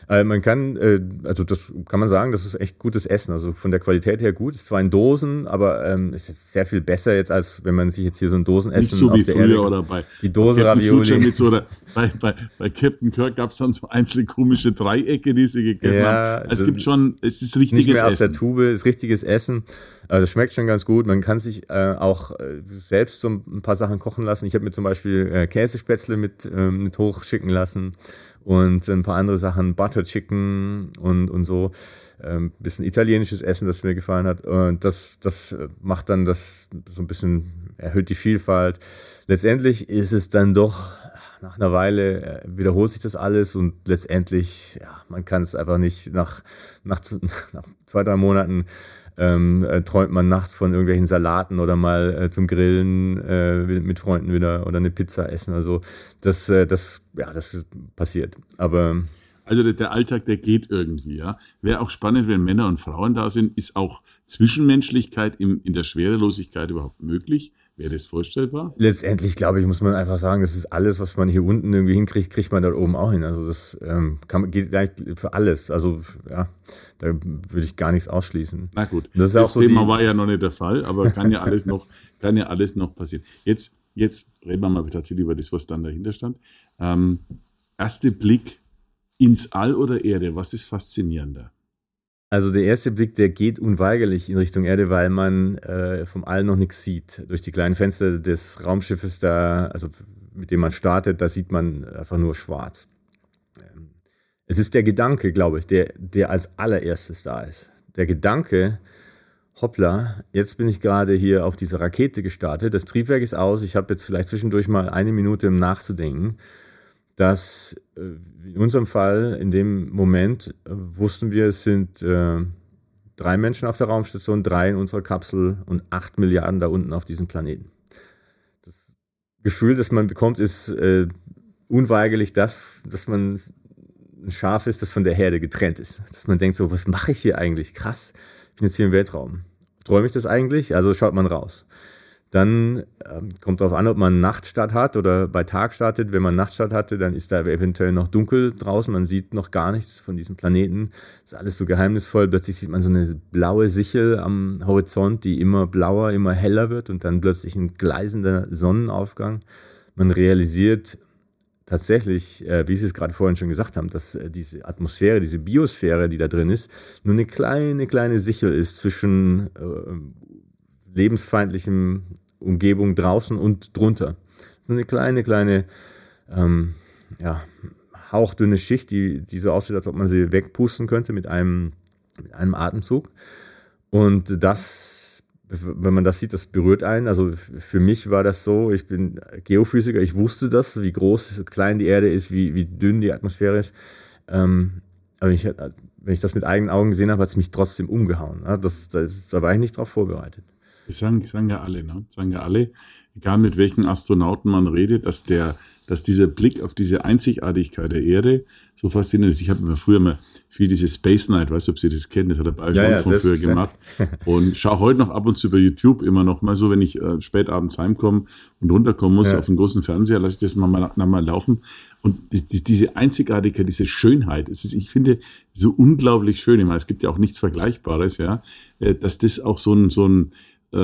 Also man kann, äh, also das kann man sagen, das ist echt gutes Essen. Also von der Qualität her gut. Ist zwar in Dosen, aber ähm, ist jetzt sehr viel besser jetzt, als wenn man sich jetzt hier so ein Dosenessen Nicht so auf wie der früher Erde, oder bei, die Dose bei Captain Ravioli. Future mit so oder bei, bei, bei Captain Kirk gab es dann so einzelne komische Dreiecke, die sie gegessen Ja, haben. Es gibt schon, es ist richtiges nicht mehr aus Essen. der Tube, ist richtiges Essen. Also das schmeckt schon ganz gut. Man kann sich äh, auch äh, selbst so ein paar Sachen kochen lassen. Ich habe mir zum Beispiel äh, Käsespätzle mit, äh, mit hochschicken lassen und ein paar andere Sachen, Butter Chicken und, und so. Ein ähm, bisschen italienisches Essen, das mir gefallen hat. Und das, das macht dann das so ein bisschen, erhöht die Vielfalt. Letztendlich ist es dann doch, nach einer Weile äh, wiederholt sich das alles und letztendlich, ja, man kann es einfach nicht, nach, nach, nach zwei, drei Monaten ähm, äh, träumt man nachts von irgendwelchen Salaten oder mal äh, zum Grillen äh, mit Freunden wieder oder eine Pizza essen. Also das, äh, das, ja, das passiert. Aber Also der, der Alltag, der geht irgendwie, ja. Wäre auch spannend, wenn Männer und Frauen da sind. Ist auch Zwischenmenschlichkeit im, in der Schwerelosigkeit überhaupt möglich? Wäre das vorstellbar? Letztendlich, glaube ich, muss man einfach sagen, das ist alles, was man hier unten irgendwie hinkriegt, kriegt man da oben auch hin. Also das ähm, kann, geht gleich für alles. Also ja, da würde ich gar nichts ausschließen. Na gut, das, ist das auch so Thema die, war ja noch nicht der Fall, aber kann ja alles noch, kann ja alles noch passieren. Jetzt, jetzt reden wir mal tatsächlich über das, was dann dahinter stand. Ähm, erster Blick ins All oder Erde, was ist faszinierender? Also der erste Blick, der geht unweigerlich in Richtung Erde, weil man äh, vom All noch nichts sieht. Durch die kleinen Fenster des Raumschiffes da, also mit dem man startet, da sieht man einfach nur schwarz. Es ist der Gedanke, glaube ich, der, der als allererstes da ist. Der Gedanke, hoppla, jetzt bin ich gerade hier auf dieser Rakete gestartet, das Triebwerk ist aus, ich habe jetzt vielleicht zwischendurch mal eine Minute, um nachzudenken. Dass in unserem Fall, in dem Moment, äh, wussten wir, es sind äh, drei Menschen auf der Raumstation, drei in unserer Kapsel und acht Milliarden da unten auf diesem Planeten. Das Gefühl, das man bekommt, ist äh, unweigerlich das, dass man ein Schaf ist, das von der Herde getrennt ist. Dass man denkt so, was mache ich hier eigentlich? Krass, ich bin jetzt hier im Weltraum. Träume ich das eigentlich? Also schaut man raus. Dann ähm, kommt darauf an, ob man Nachtstart hat oder bei Tag startet. Wenn man Nachtstart hatte, dann ist da eventuell noch dunkel draußen. Man sieht noch gar nichts von diesem Planeten. Das ist alles so geheimnisvoll. Plötzlich sieht man so eine blaue Sichel am Horizont, die immer blauer, immer heller wird und dann plötzlich ein gleißender Sonnenaufgang. Man realisiert tatsächlich, äh, wie Sie es gerade vorhin schon gesagt haben, dass äh, diese Atmosphäre, diese Biosphäre, die da drin ist, nur eine kleine, kleine Sichel ist zwischen äh, lebensfeindlichem Umgebung draußen und drunter. So eine kleine, kleine, ähm, ja, hauchdünne Schicht, die, die so aussieht, als ob man sie wegpusten könnte mit einem, mit einem Atemzug. Und das, wenn man das sieht, das berührt einen. Also für mich war das so, ich bin Geophysiker, ich wusste das, wie groß, klein die Erde ist, wie, wie dünn die Atmosphäre ist. Ähm, aber ich, wenn ich das mit eigenen Augen gesehen habe, hat es mich trotzdem umgehauen. Das, da, da war ich nicht drauf vorbereitet. Das sagen, sagen ja alle, ne? Das sagen ja alle, egal mit welchen Astronauten man redet, dass der, dass dieser Blick auf diese Einzigartigkeit der Erde so faszinierend ist. Ich habe mir früher mal viel diese Space Night, weißt du, ob Sie das kennen, das hat der Bayerische ja, Rundfunk ja, früher gemacht. Und schaue heute noch ab und zu über YouTube immer noch mal so, wenn ich äh, spät abends heimkomme und runterkommen muss, ja, auf den großen Fernseher, lasse ich das mal, mal, mal laufen. Und die, diese Einzigartigkeit, diese Schönheit, es ist, ich finde, so unglaublich schön. Ich meine, es gibt ja auch nichts Vergleichbares, ja, äh, dass das auch so ein, so ein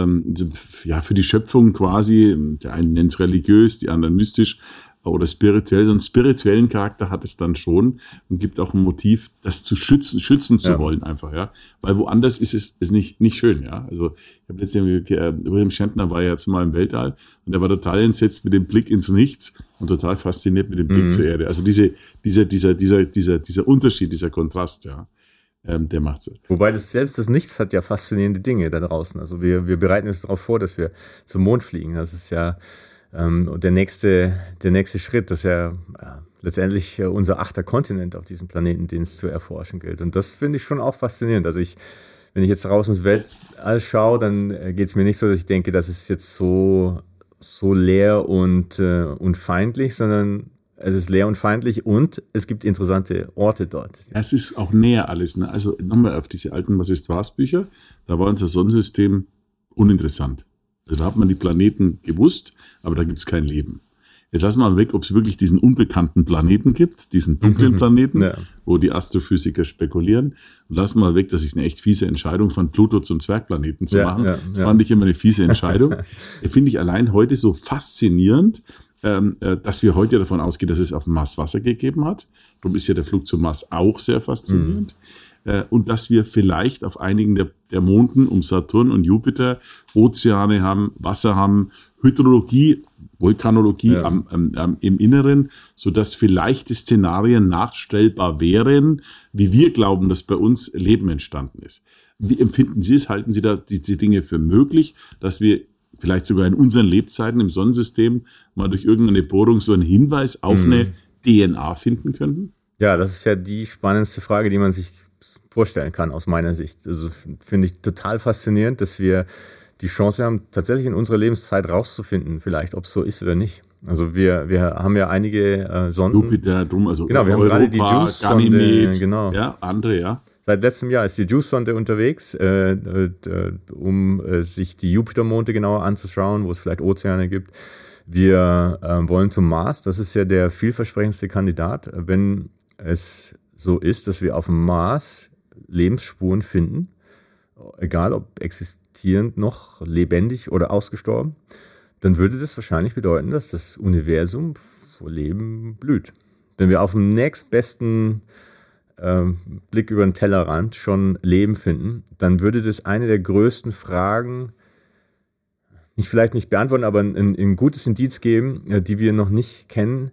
ja, für die Schöpfung quasi, der einen nennt es religiös, die anderen mystisch oder spirituell, so einen spirituellen Charakter hat es dann schon und gibt auch ein Motiv, das zu schützen, schützen zu ja. wollen einfach, ja, weil woanders ist es ist nicht nicht schön, ja, also ich habe letztens, äh, William Shatner war ja jetzt mal im Weltall und er war total entsetzt mit dem Blick ins Nichts und total fasziniert mit dem Blick mhm. zur Erde, also diese, dieser, dieser, dieser, dieser, dieser Unterschied, dieser Kontrast, ja. Ähm, der macht es. Wobei das selbst das Nichts hat ja faszinierende Dinge da draußen. Also wir, wir bereiten uns darauf vor, dass wir zum Mond fliegen. Das ist ja ähm, der nächste, der nächste Schritt. Das ist ja, ja letztendlich unser achter Kontinent auf diesem Planeten, den es zu erforschen gilt. Und das finde ich schon auch faszinierend. Also ich, wenn ich jetzt raus ins Weltall schaue, dann geht es mir nicht so, dass ich denke, das ist jetzt so, so leer und, äh, und feindlich, sondern es ist leer und feindlich und es gibt interessante Orte dort. Es ist auch näher alles. Ne? Also nochmal auf diese alten Was ist was Bücher, da war unser Sonnensystem uninteressant. Also da hat man die Planeten gewusst, aber da gibt es kein Leben. Jetzt lassen wir mal weg, ob es wirklich diesen unbekannten Planeten gibt, diesen dunklen Planeten, ja. wo die Astrophysiker spekulieren. Und lassen wir mal weg, dass ich eine echt fiese Entscheidung fand, Pluto zum Zwergplaneten zu ja, machen. Ja, das ja. fand ich immer eine fiese Entscheidung. Finde ich allein heute so faszinierend, ähm, äh, dass wir heute davon ausgehen, dass es auf dem Mars Wasser gegeben hat. Darum ist ja der Flug zum Mars auch sehr faszinierend. Mhm. Äh, und dass wir vielleicht auf einigen der, der Monden um Saturn und Jupiter Ozeane haben, Wasser haben, Hydrologie, Vulkanologie ja. am, am, im Inneren, sodass vielleicht die Szenarien nachstellbar wären, wie wir glauben, dass bei uns Leben entstanden ist. Wie empfinden Sie es? Halten Sie da diese Dinge für möglich, dass wir vielleicht sogar in unseren Lebzeiten im Sonnensystem mal durch irgendeine Bohrung so einen Hinweis auf mhm. eine D N A finden könnten? Ja, das ist ja die spannendste Frage, die man sich vorstellen kann aus meiner Sicht. Also finde ich total faszinierend, dass wir die Chance haben, tatsächlich in unserer Lebenszeit rauszufinden, vielleicht, ob es so ist oder nicht. Also wir, wir haben ja einige äh, Sonden. Jupiter, drum, also genau, wir Europa, haben gerade die JUICE-Sonde, genau. Ja, andere, ja. Seit letztem Jahr ist die JUICE-Sonde unterwegs, äh, äh, um äh, sich die Jupitermonde genauer anzuschauen, wo es vielleicht Ozeane gibt. Wir äh, wollen zum Mars, das ist ja der vielversprechendste Kandidat. Wenn es so ist, dass wir auf dem Mars Lebensspuren finden, egal ob existierend noch, lebendig oder ausgestorben, dann würde das wahrscheinlich bedeuten, dass das Universum vor Leben blüht. Wenn wir auf dem nächstbesten äh, Blick über den Tellerrand schon Leben finden, dann würde das eine der größten Fragen, nicht vielleicht nicht beantworten, aber ein, ein gutes Indiz geben, die wir noch nicht kennen,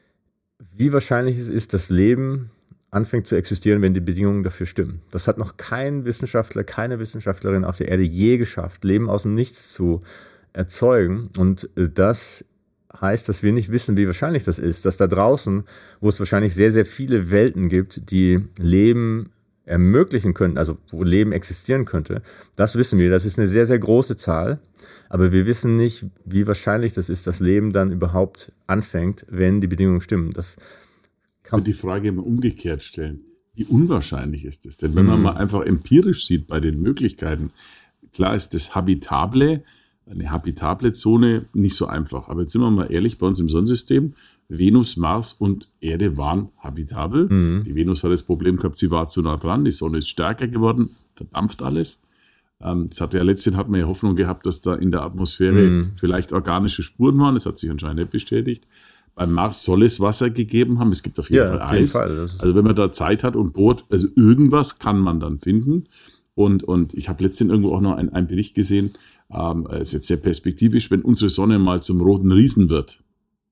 wie wahrscheinlich es ist, dass Leben anfängt zu existieren, wenn die Bedingungen dafür stimmen. Das hat noch kein Wissenschaftler, keine Wissenschaftlerin auf der Erde je geschafft, Leben aus dem Nichts zu erzeugen. Und das heißt, dass wir nicht wissen, wie wahrscheinlich das ist, dass da draußen, wo es wahrscheinlich sehr, sehr viele Welten gibt, die Leben ermöglichen könnten, also wo Leben existieren könnte, das wissen wir. Das ist eine sehr, sehr große Zahl. Aber wir wissen nicht, wie wahrscheinlich das ist, dass Leben dann überhaupt anfängt, wenn die Bedingungen stimmen. Das Ich würde die Frage immer umgekehrt stellen. Wie unwahrscheinlich ist es? Denn wenn man mal einfach empirisch sieht bei den Möglichkeiten, klar ist das Habitable, eine habitable Zone nicht so einfach. Aber jetzt sind wir mal ehrlich, bei uns im Sonnensystem, Venus, Mars und Erde waren habitabel. Mhm. Die Venus hat das Problem gehabt, sie war zu nah dran, die Sonne ist stärker geworden, verdampft alles. Das hatte ja letztens hat man ja Hoffnung gehabt, dass da in der Atmosphäre mhm. vielleicht organische Spuren waren. Das hat sich anscheinend nicht bestätigt. Beim Mars soll es Wasser gegeben haben. Es gibt auf jeden ja, Fall auf jeden Eis. Fall. Also wenn man da Zeit hat und bohrt, also irgendwas kann man dann finden. Und, und ich habe letztens irgendwo auch noch einen, einen Bericht gesehen, ähm, ist jetzt sehr perspektivisch, wenn unsere Sonne mal zum roten Riesen wird.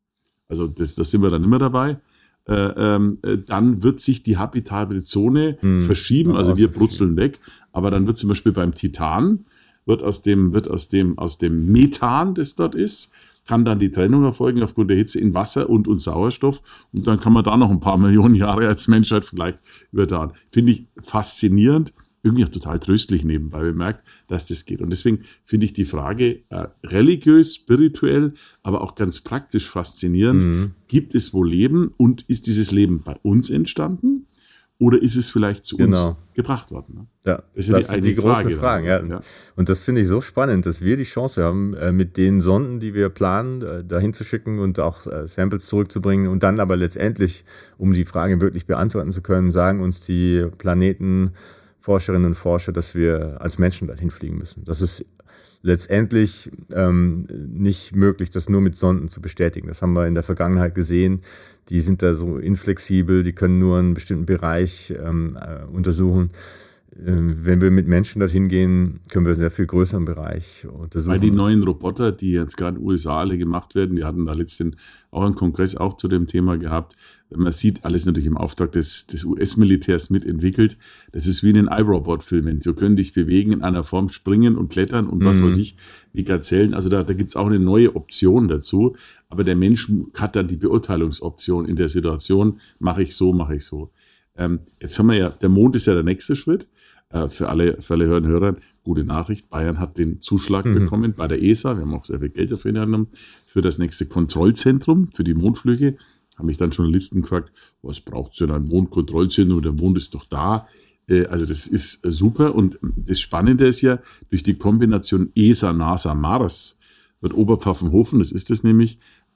Also das, das sind wir dann immer dabei. Äh, ähm, dann wird sich die habitable Zone hm. verschieben, also wir brutzeln weg. Aber dann wird zum Beispiel beim Titan, wird aus dem, wird aus dem, aus dem Methan, das dort ist, kann dann die Trennung erfolgen aufgrund der Hitze in Wasser und, und Sauerstoff. Und dann kann man da noch ein paar Millionen Jahre als Menschheit vielleicht überdauern. Finde ich faszinierend, irgendwie auch total tröstlich nebenbei bemerkt, dass das geht. Und deswegen finde ich die Frage äh, religiös, spirituell, aber auch ganz praktisch faszinierend. Mhm. Gibt es wohl Leben und ist dieses Leben bei uns entstanden? Oder ist es vielleicht zu genau. uns gebracht worden? Ne? Ja, das, ist ja das die, sind die großen Fragen. Ja. Ja. Und das finde ich so spannend, dass wir die Chance haben, mit den Sonden, die wir planen, dahin zu schicken und auch Samples zurückzubringen und dann aber letztendlich, um die Frage wirklich beantworten zu können, sagen uns die Planetenforscherinnen und Forscher, dass wir als Menschen dahin fliegen müssen. Das ist letztendlich ähm, nicht möglich, das nur mit Sonden zu bestätigen. Das haben wir in der Vergangenheit gesehen. Die sind da so inflexibel, die können nur einen bestimmten Bereich ähm, äh, untersuchen. Ähm, wenn wir mit Menschen dorthin gehen, können wir einen sehr viel größeren Bereich untersuchen. Weil die neuen Roboter, die jetzt gerade in den U S A alle gemacht werden, die hatten da letztens auch einen Kongress auch zu dem Thema gehabt. Man sieht alles natürlich im Auftrag des, des U S-Militärs mitentwickelt. Das ist wie in den iRobot-Filmen. So können dich bewegen, in einer Form springen und klettern und was mhm. weiß ich, wie Gazellen. Also da, da gibt's auch eine neue Option dazu. Aber der Mensch hat dann die Beurteilungsoption in der Situation, mache ich so, mache ich so. Ähm, jetzt haben wir ja, der Mond ist ja der nächste Schritt. Äh, für alle, für alle Hörer und Hörer, gute Nachricht. Bayern hat den Zuschlag mhm. bekommen bei der E S A. Wir haben auch sehr viel Geld dafür genommen für das nächste Kontrollzentrum, für die Mondflüge. Haben mich dann Journalisten gefragt, was braucht es denn ein Mondkontrollzentrum? Der Mond ist doch da. Äh, also das ist äh, super. Und das Spannende ist ja, durch die Kombination E S A, NASA, Mars wird Oberpfaffenhofen, das ist es nämlich,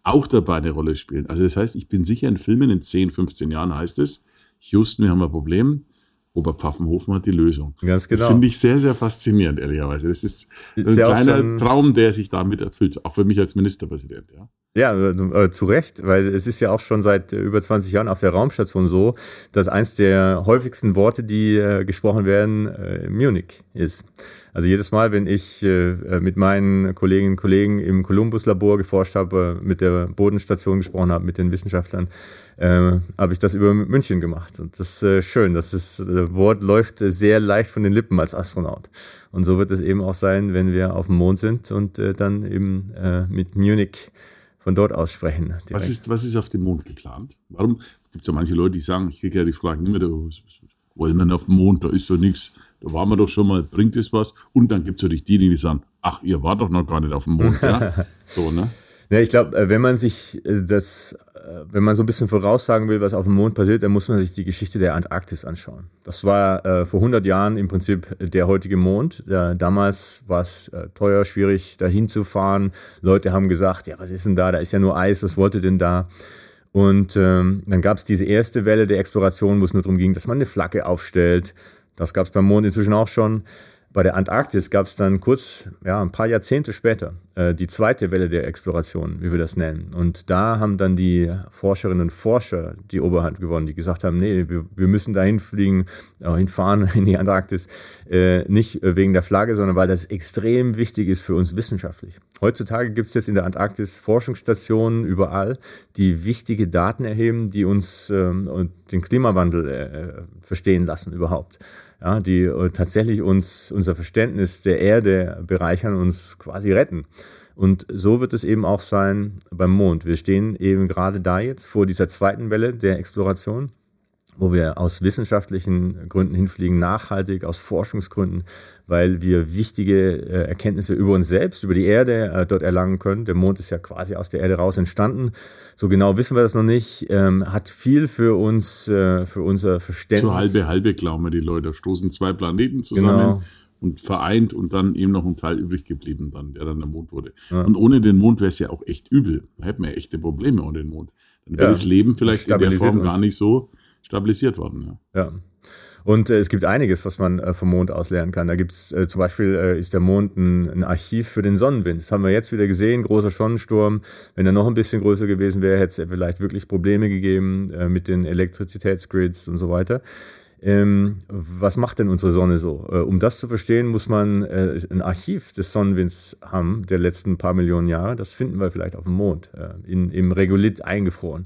auch dabei eine Rolle spielen. Also das heißt, ich bin sicher, in Filmen in zehn, fünfzehn Jahren heißt es, Houston, wir haben ein Problem, Robert Pfaffenhofen hat die Lösung. Ganz genau. Das finde ich sehr, sehr faszinierend, ehrlicherweise. Das ist, ist ein ja kleiner schon, Traum, der sich damit erfüllt, auch für mich als Ministerpräsident. Ja, ja äh, zu Recht, weil es ist ja auch schon seit über zwanzig Jahren auf der Raumstation so, dass eins der häufigsten Worte, die äh, gesprochen werden, äh, Munich ist. Also jedes Mal, wenn ich äh, mit meinen Kolleginnen und Kollegen im Columbus-Labor geforscht habe, mit der Bodenstation gesprochen habe, mit den Wissenschaftlern, äh, habe ich das über München gemacht. Und das ist äh, schön, das ist, äh, Wort läuft äh, sehr leicht von den Lippen als Astronaut. Und so wird es eben auch sein, wenn wir auf dem Mond sind und äh, dann eben äh, mit Munich von dort aus sprechen. Was ist, was ist auf dem Mond geplant? Warum? Es gibt ja manche Leute, die sagen, ich kriege ja die Fragen immer, wollen wir auf dem Mond, da ist doch nichts. Da waren wir doch schon mal, bringt es was? Und dann gibt es natürlich diejenigen, die sagen, ach, ihr wart doch noch gar nicht auf dem Mond. Ja? So, ne? Ja, ich glaube, wenn man sich das, wenn man so ein bisschen voraussagen will, was auf dem Mond passiert, dann muss man sich die Geschichte der Antarktis anschauen. Das war äh, vor hundert Jahren im Prinzip der heutige Mond. Ja, damals war es äh, teuer, schwierig, da hinzufahren. Leute haben gesagt, ja, was ist denn da? Da ist ja nur Eis, was wollt ihr denn da? Und ähm, dann gab es diese erste Welle der Exploration, wo es nur darum ging, dass man eine Flagge aufstellt. Das gab es beim Mond inzwischen auch schon. Bei der Antarktis gab es dann kurz, ja, ein paar Jahrzehnte später, äh, die zweite Welle der Exploration, wie wir das nennen. Und da haben dann die Forscherinnen und Forscher die Oberhand gewonnen, die gesagt haben, nee, wir, wir müssen da hinfliegen, äh, hinfahren in die Antarktis, äh, nicht wegen der Flagge, sondern weil das extrem wichtig ist für uns wissenschaftlich. Heutzutage gibt es jetzt in der Antarktis Forschungsstationen überall, die wichtige Daten erheben, die uns ähm, und den Klimawandel äh, verstehen lassen überhaupt. Ja, die äh, tatsächlich uns unser Verständnis der Erde bereichern, uns quasi retten. Und so wird es eben auch sein beim Mond. Wir stehen eben gerade da jetzt vor dieser zweiten Welle der Exploration, wo wir aus wissenschaftlichen Gründen hinfliegen, nachhaltig, aus Forschungsgründen, weil wir wichtige äh, Erkenntnisse über uns selbst, über die Erde äh, dort erlangen können. Der Mond ist ja quasi aus der Erde raus entstanden. So genau wissen wir das noch nicht. Ähm, hat viel für uns, äh, für unser Verständnis. So halbe, halbe glauben wir die Leute. Da stoßen zwei Planeten zusammen. Genau. Und vereint und dann eben noch ein Teil übrig geblieben, dann, der dann der Mond wurde. Ja. Und ohne den Mond wäre es ja auch echt übel. Da hätten wir echte Probleme ohne den Mond. Dann wäre Ja. das Leben vielleicht in der Form Stabilisiert gar uns. nicht so stabilisiert worden. Ja. Ja. Und äh, es gibt einiges, was man äh, vom Mond aus lernen kann. Da gibt es äh, zum Beispiel, äh, ist der Mond ein, ein Archiv für den Sonnenwind. Das haben wir jetzt wieder gesehen, großer Sonnensturm. Wenn er noch ein bisschen größer gewesen wäre, hätte es vielleicht wirklich Probleme gegeben äh, mit den Elektrizitätsgrids und so weiter. Ähm, was macht denn unsere Sonne so? Äh, um das zu verstehen, muss man äh, ein Archiv des Sonnenwinds haben, der letzten paar Millionen Jahre. Das finden wir vielleicht auf dem Mond, äh, in, im Regolith eingefroren.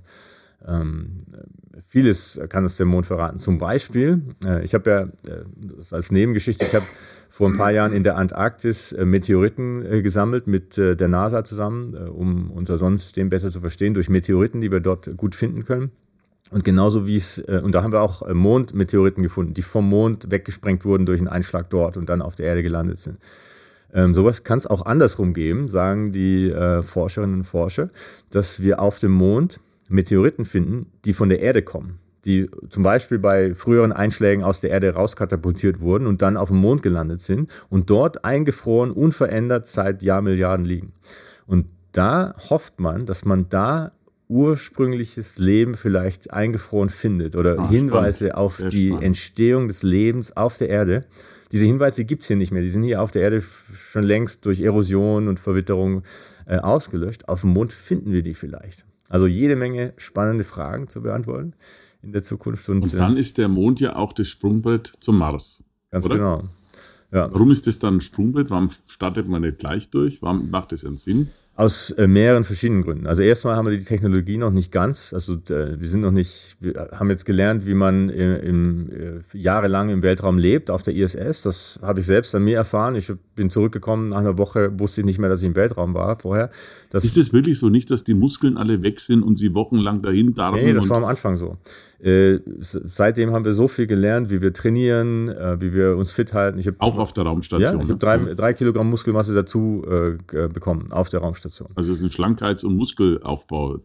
Ähm, vieles kann uns der Mond verraten. Zum Beispiel, äh, ich habe ja äh, als Nebengeschichte, ich habe vor ein paar Jahren in der Antarktis äh, Meteoriten äh, gesammelt mit äh, der NASA zusammen, äh, um unser Sonnensystem besser zu verstehen, durch Meteoriten, die wir dort gut finden können. Und genauso wie es, äh, und da haben wir auch äh, Mondmeteoriten gefunden, die vom Mond weggesprengt wurden durch einen Einschlag dort und dann auf der Erde gelandet sind. Ähm, sowas kann es auch andersrum geben, sagen die äh, Forscherinnen und Forscher, dass wir auf dem Mond Meteoriten finden, die von der Erde kommen, die zum Beispiel bei früheren Einschlägen aus der Erde rauskatapultiert wurden und dann auf dem Mond gelandet sind und dort eingefroren, unverändert seit Jahrmilliarden liegen. Und da hofft man, dass man da ursprüngliches Leben vielleicht eingefroren findet oder Ah, Hinweise spannend. auf Sehr die spannend. Entstehung des Lebens auf der Erde. Diese Hinweise gibt es hier nicht mehr. Die sind hier auf der Erde schon längst durch Erosion und Verwitterung äh, ausgelöscht. Auf dem Mond finden wir die vielleicht. Also jede Menge spannende Fragen zu beantworten in der Zukunft. Und, Und dann äh, ist der Mond ja auch das Sprungbrett zum Mars. ganz oder? genau. Ja. Warum ist das dann ein Sprungbrett? Warum startet man nicht gleich durch? Warum macht das einen Sinn? Aus äh, mehreren verschiedenen Gründen. Also erstmal haben wir die Technologie noch nicht ganz. Also äh, wir sind noch nicht, wir haben jetzt gelernt, wie man äh, im, äh, jahrelang im Weltraum lebt auf der I S S. Das habe ich selbst an mir erfahren. Ich bin zurückgekommen, nach einer Woche wusste ich nicht mehr, dass ich im Weltraum war vorher. Das, Ist es wirklich so nicht, dass die Muskeln alle weg sind und sie wochenlang dahin darben? nee, das und war am Anfang so. Äh, s- seitdem haben wir so viel gelernt, wie wir trainieren, äh, wie wir uns fit halten. Ich hab, auch auf der ja, Raumstation. ich ne? habe drei, drei Kilogramm Muskelmasse dazu äh, g- bekommen auf der Raumstation. Also es ist ein Schlankheits- und Muskelaufbautrip.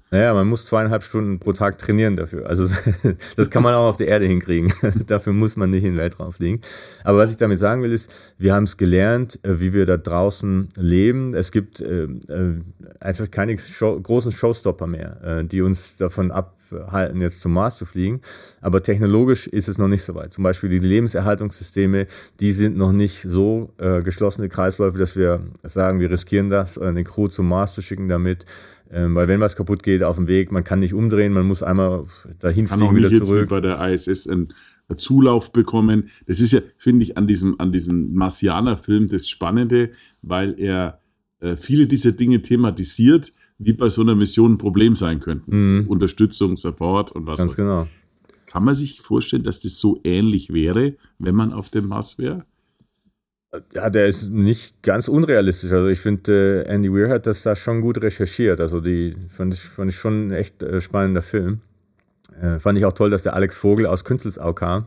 Naja, man muss zweieinhalb Stunden pro Tag trainieren dafür. Also das kann man auch auf der Erde hinkriegen. Dafür muss man nicht in den Weltraum fliegen. Aber was ich damit sagen will, ist, wir haben es gelernt, wie wir da draußen leben. Es gibt äh, einfach keine Show, großen Showstopper mehr, äh, die uns davon abhalten, jetzt zum Mars zu fliegen. Aber technologisch ist es noch nicht so weit. Zum Beispiel die Lebenserhaltungssysteme, die sind noch nicht so äh, geschlossene Kreisläufe, dass wir sagen, wir riskieren das, eine Crew zum Mars zu schicken damit. Ähm, weil wenn was kaputt geht auf dem Weg, man kann nicht umdrehen, man muss einmal dahin fliegen, wieder zurück. Kann auch nicht jetzt wie bei der I S S einen Zulauf bekommen. Das ist ja, finde ich, an diesem, an diesem Marsianer-Film das Spannende, weil er äh, viele dieser Dinge thematisiert, wie bei so einer Mission ein Problem sein könnten. Mhm. Unterstützung, Support und was. Ganz genau. Kann man sich vorstellen, dass das so ähnlich wäre, wenn man auf dem Mars wäre? Ja, der ist nicht ganz unrealistisch. Also ich finde, äh, Andy Weir hat das da schon gut recherchiert. Also die fand ich, fand ich schon ein echt äh, spannender Film. Äh, fand ich auch toll, dass der Alex Vogel aus Künzelsau kam.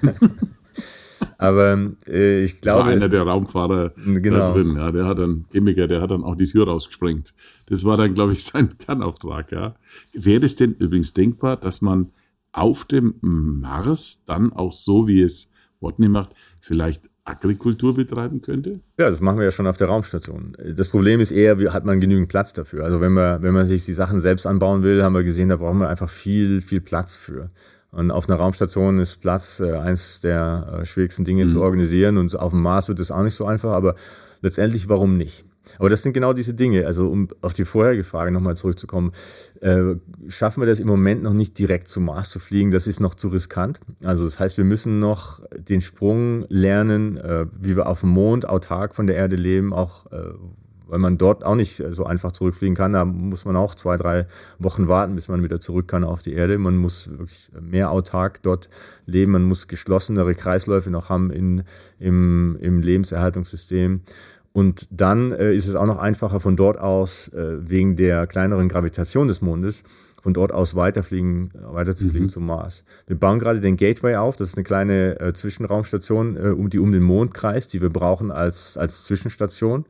Aber äh, ich glaube... Das war einer der Raumfahrer genau. da drin. Ja, der hat dann, Chemiker, der hat dann auch die Tür rausgesprengt. Das war dann, glaube ich, sein Kernauftrag. Ja. Wäre es denn übrigens denkbar, dass man auf dem Mars dann auch so, wie es Watney macht, vielleicht Agrikultur betreiben könnte? Ja, das machen wir ja schon auf der Raumstation. Das Problem ist eher, wie hat man genügend Platz dafür? Also wenn man, wenn man sich die Sachen selbst anbauen will, haben wir gesehen, da brauchen wir einfach viel, viel Platz für. Und auf einer Raumstation ist Platz äh, eins der äh, schwierigsten Dinge mhm. zu organisieren, und auf dem Mars wird es auch nicht so einfach, aber letztendlich, warum nicht? Aber das sind genau diese Dinge. Also um auf die vorherige Frage nochmal zurückzukommen, äh, schaffen wir das im Moment noch nicht direkt zum Mars zu fliegen. Das ist noch zu riskant. Also das heißt, wir müssen noch den Sprung lernen, äh, wie wir auf dem Mond autark von der Erde leben, auch äh, weil man dort auch nicht so einfach zurückfliegen kann. Da muss man auch zwei, drei Wochen warten, bis man wieder zurück kann auf die Erde. Man muss wirklich mehr autark dort leben. Man muss geschlossenere Kreisläufe noch haben in, im, im Lebenserhaltungssystem. Und dann äh, ist es auch noch einfacher, von dort aus, äh, wegen der kleineren Gravitation des Mondes, von dort aus weiterfliegen, weiterzufliegen mhm. zum Mars. Wir bauen gerade den Gateway auf. Das ist eine kleine äh, Zwischenraumstation, äh, um, die um den Mond kreist, die wir brauchen als, als Zwischenstation.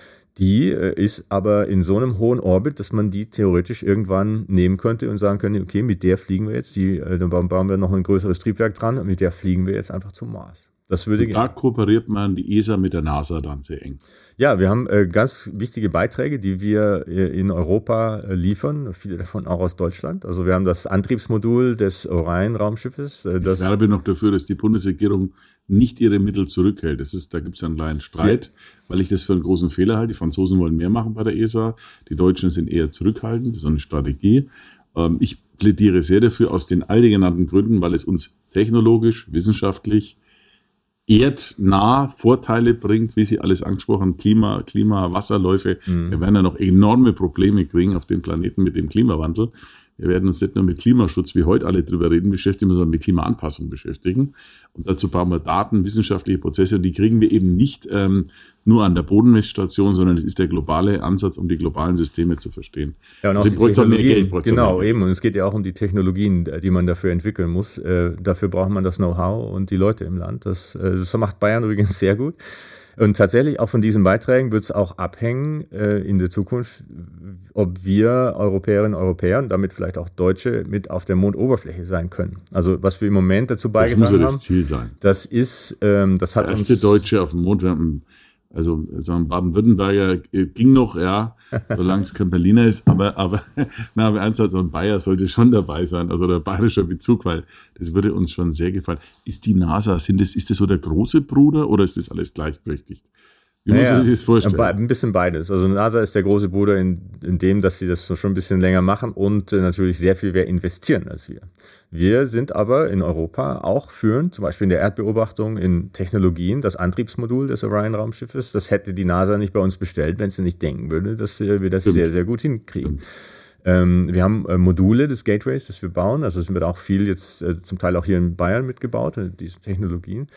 Die äh, ist aber in so einem hohen Orbit, dass man die theoretisch irgendwann nehmen könnte und sagen könnte, okay, mit der fliegen wir jetzt, die, äh, dann bauen wir noch ein größeres Triebwerk dran und mit der fliegen wir jetzt einfach zum Mars. Das würde und da kooperiert man die E S A mit der NASA dann sehr eng. Ja, wir haben äh, ganz wichtige Beiträge, die wir äh, in Europa äh, liefern, viele davon auch aus Deutschland. Also wir haben das Antriebsmodul des Orion-Raumschiffes. Äh, das ich werbe noch dafür, dass die Bundesregierung nicht ihre Mittel zurückhält. Das ist, da gibt es einen kleinen Streit, ja. weil ich das für einen großen Fehler halte. Die Franzosen wollen mehr machen bei der E S A, die Deutschen sind eher zurückhaltend, das ist so eine Strategie. Ähm, ich plädiere sehr dafür, aus den all den genannten Gründen, weil es uns technologisch, wissenschaftlich, erdnah Vorteile bringt, wie Sie alles angesprochen haben, Klima, Klima, Wasserläufe. Mhm. Wir werden ja noch enorme Probleme kriegen auf dem Planeten mit dem Klimawandel. Wir werden uns nicht nur mit Klimaschutz, wie heute alle drüber reden, beschäftigen, sondern mit Klimaanpassung beschäftigen. Und dazu brauchen wir Daten, wissenschaftliche Prozesse, und die kriegen wir eben nicht ähm, nur an der Bodenmessstation, sondern es ist der globale Ansatz, um die globalen Systeme zu verstehen. Ja, und auch also die Technologien, Geld, genau, eben. Und es geht ja auch um die Technologien, die man dafür entwickeln muss. Äh, dafür braucht man das Know-how und die Leute im Land. Das, äh, das macht Bayern übrigens sehr gut. Und tatsächlich auch von diesen Beiträgen wird es auch abhängen äh, in der Zukunft, ob wir Europäerinnen und Europäer und damit vielleicht auch Deutsche mit auf der Mondoberfläche sein können. Also was wir im Moment dazu beigetragen haben. Das muss ja das Ziel sein. Das ist, ähm, das hat der erste uns, Deutsche auf dem Mond. Wir haben, also so ein Baden-Württemberger ging noch, ja, solange es kein Berliner ist, aber, aber, na, aber eins, so ein Bayer sollte schon dabei sein, also der bayerische Bezug, weil das würde uns schon sehr gefallen. Ist die NASA, sind das, ist das so der große Bruder oder ist das alles gleichberechtigt? Wie naja, muss man sich das vorstellen? Ein bisschen beides. Also NASA ist der große Bruder in, in dem, dass sie das schon ein bisschen länger machen und äh, natürlich sehr viel mehr investieren als wir. Wir sind aber in Europa auch führend, zum Beispiel in der Erdbeobachtung, in Technologien. Das Antriebsmodul des Orion-Raumschiffes, das hätte die NASA nicht bei uns bestellt, wenn sie nicht denken würde, dass äh, wir das Stimmt. sehr, sehr gut hinkriegen. Ähm, wir haben äh, Module des Gateways, das wir bauen. Also es wird auch viel jetzt äh, zum Teil auch hier in Bayern mitgebaut, äh, diese Technologien.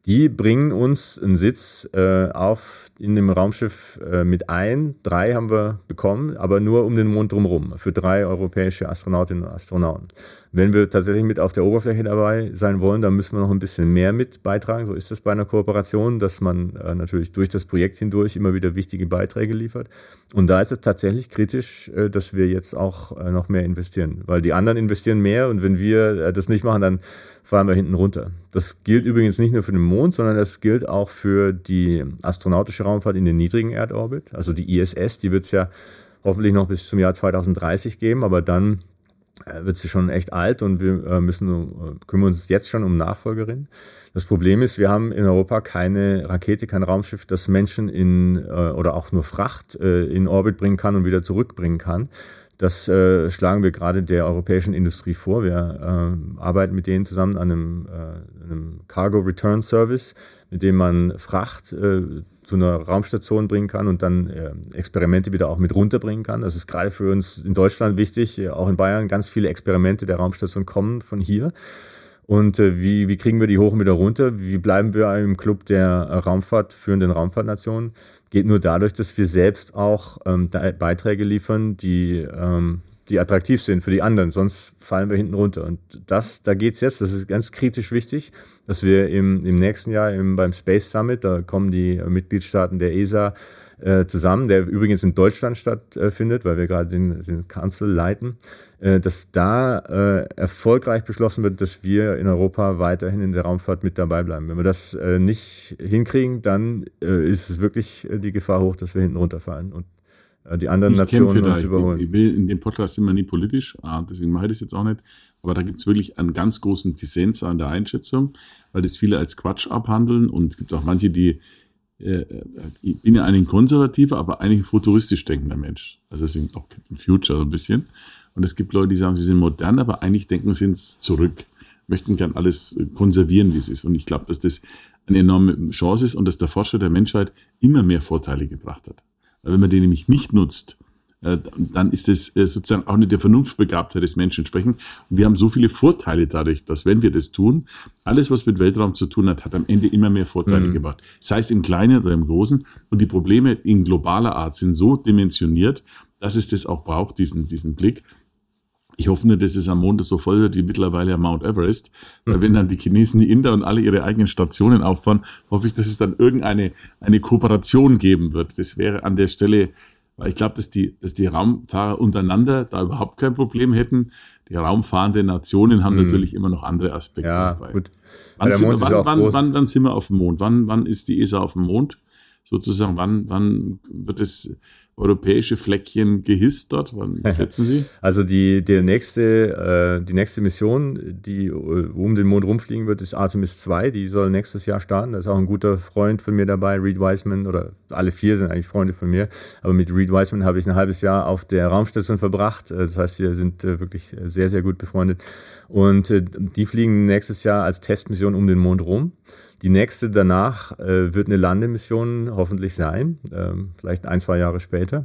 Die bringen uns einen Sitz äh, auf in dem Raumschiff äh, mit ein. Drei haben wir bekommen, aber nur um den Mond drumherum, für drei europäische Astronautinnen und Astronauten. Wenn wir tatsächlich mit auf der Oberfläche dabei sein wollen, dann müssen wir noch ein bisschen mehr mit beitragen. So ist das bei einer Kooperation, dass man äh, natürlich durch das Projekt hindurch immer wieder wichtige Beiträge liefert. Und da ist es tatsächlich kritisch, äh, dass wir jetzt auch äh, noch mehr investieren, weil die anderen investieren mehr und wenn wir äh, das nicht machen, dann fahren wir hinten runter. Das gilt übrigens nicht nur für den Mond, sondern das gilt auch für die astronautische Raumfahrt in den niedrigen Erdorbit. Also die I S S, die wird es ja hoffentlich noch bis zum Jahr zweitausenddreißig geben, aber dann äh, wird sie schon echt alt und wir äh, müssen äh, kümmern uns jetzt schon um Nachfolgerinnen. Das Problem ist, wir haben in Europa keine Rakete, kein Raumschiff, das Menschen in äh, oder auch nur Fracht äh, in Orbit bringen kann und wieder zurückbringen kann. Das äh, schlagen wir gerade der europäischen Industrie vor. Wir äh, arbeiten mit denen zusammen an einem, äh, einem Cargo Return Service, mit dem man Fracht äh, zu einer Raumstation bringen kann und dann äh, Experimente wieder auch mit runterbringen kann. Das ist gerade für uns in Deutschland wichtig, auch in Bayern. Ganz viele Experimente der Raumstation kommen von hier. Und äh, wie, wie kriegen wir die hoch und wieder runter? Wie bleiben wir im Club der äh, Raumfahrt, führenden Raumfahrtnationen? Geht nur dadurch, dass wir selbst auch ähm, Beiträge liefern, die, ähm, die attraktiv sind für die anderen. Sonst fallen wir hinten runter. Und das, da geht es jetzt, das ist ganz kritisch wichtig, dass wir im, im nächsten Jahr im, beim Space Summit, da kommen die Mitgliedstaaten der E S A äh, zusammen, der übrigens in Deutschland stattfindet, weil wir gerade den, den Council leiten, äh, dass da äh, erfolgreich beschlossen wird, dass wir in Europa weiterhin in der Raumfahrt mit dabei bleiben. Wenn wir das äh, nicht hinkriegen, dann äh, ist es wirklich äh, die Gefahr hoch, dass wir hinten runterfallen und äh, die anderen ich Nationen uns überholen. Ich will in dem Podcast immer nie politisch, deswegen mache ich das jetzt auch nicht, aber da gibt es wirklich einen ganz großen Dissens an der Einschätzung, weil das viele als Quatsch abhandeln und es gibt auch manche, die ich bin ja eigentlich ein konservativer, aber eigentlich ein futuristisch denkender Mensch. Also deswegen auch Captain Future so ein bisschen. Und es gibt Leute, die sagen, sie sind modern, aber eigentlich denken sie ins zurück, möchten gern alles konservieren, wie es ist. Und ich glaube, dass das eine enorme Chance ist und dass der Fortschritt der Menschheit immer mehr Vorteile gebracht hat. Weil wenn man den nämlich nicht nutzt, dann ist es sozusagen auch nicht der Vernunftbegabtheit des Menschen entsprechend. Und wir haben so viele Vorteile dadurch, dass wenn wir das tun, alles, was mit Weltraum zu tun hat, hat am Ende immer mehr Vorteile mhm. gebracht. Sei es im Kleinen oder im Großen. Und die Probleme in globaler Art sind so dimensioniert, dass es das auch braucht, diesen, diesen Blick. Ich hoffe nicht, dass es am Mond so voll wird wie mittlerweile am Mount Everest. Weil mhm. wenn dann die Chinesen, die Inder und alle ihre eigenen Stationen aufbauen, hoffe ich, dass es dann irgendeine eine Kooperation geben wird. Das wäre an der Stelle... Weil ich glaube, dass die, dass die Raumfahrer untereinander da überhaupt kein Problem hätten. Die raumfahrenden Nationen haben mm. natürlich immer noch andere Aspekte ja, dabei. Gut. Wann, sind wir, wann, wann, wann, wann sind wir auf dem Mond? Wann, wann ist die E S A auf dem Mond? Sozusagen, wann, wann wird das europäische Fleckchen gehisst dort? Wann schätzen Sie? Also die, der nächste, äh, die nächste Mission, die um den Mond rumfliegen wird, ist Artemis zwei. Die soll nächstes Jahr starten. Da ist auch ein guter Freund von mir dabei, Reed Wiseman, oder alle vier sind eigentlich Freunde von mir. Aber mit Reed Wiseman habe ich ein halbes Jahr auf der Raumstation verbracht. Das heißt, wir sind äh, wirklich sehr, sehr gut befreundet. Und äh, die fliegen nächstes Jahr als Testmission um den Mond rum. Die nächste danach äh, wird eine Landemission hoffentlich sein, äh, vielleicht ein, zwei Jahre später.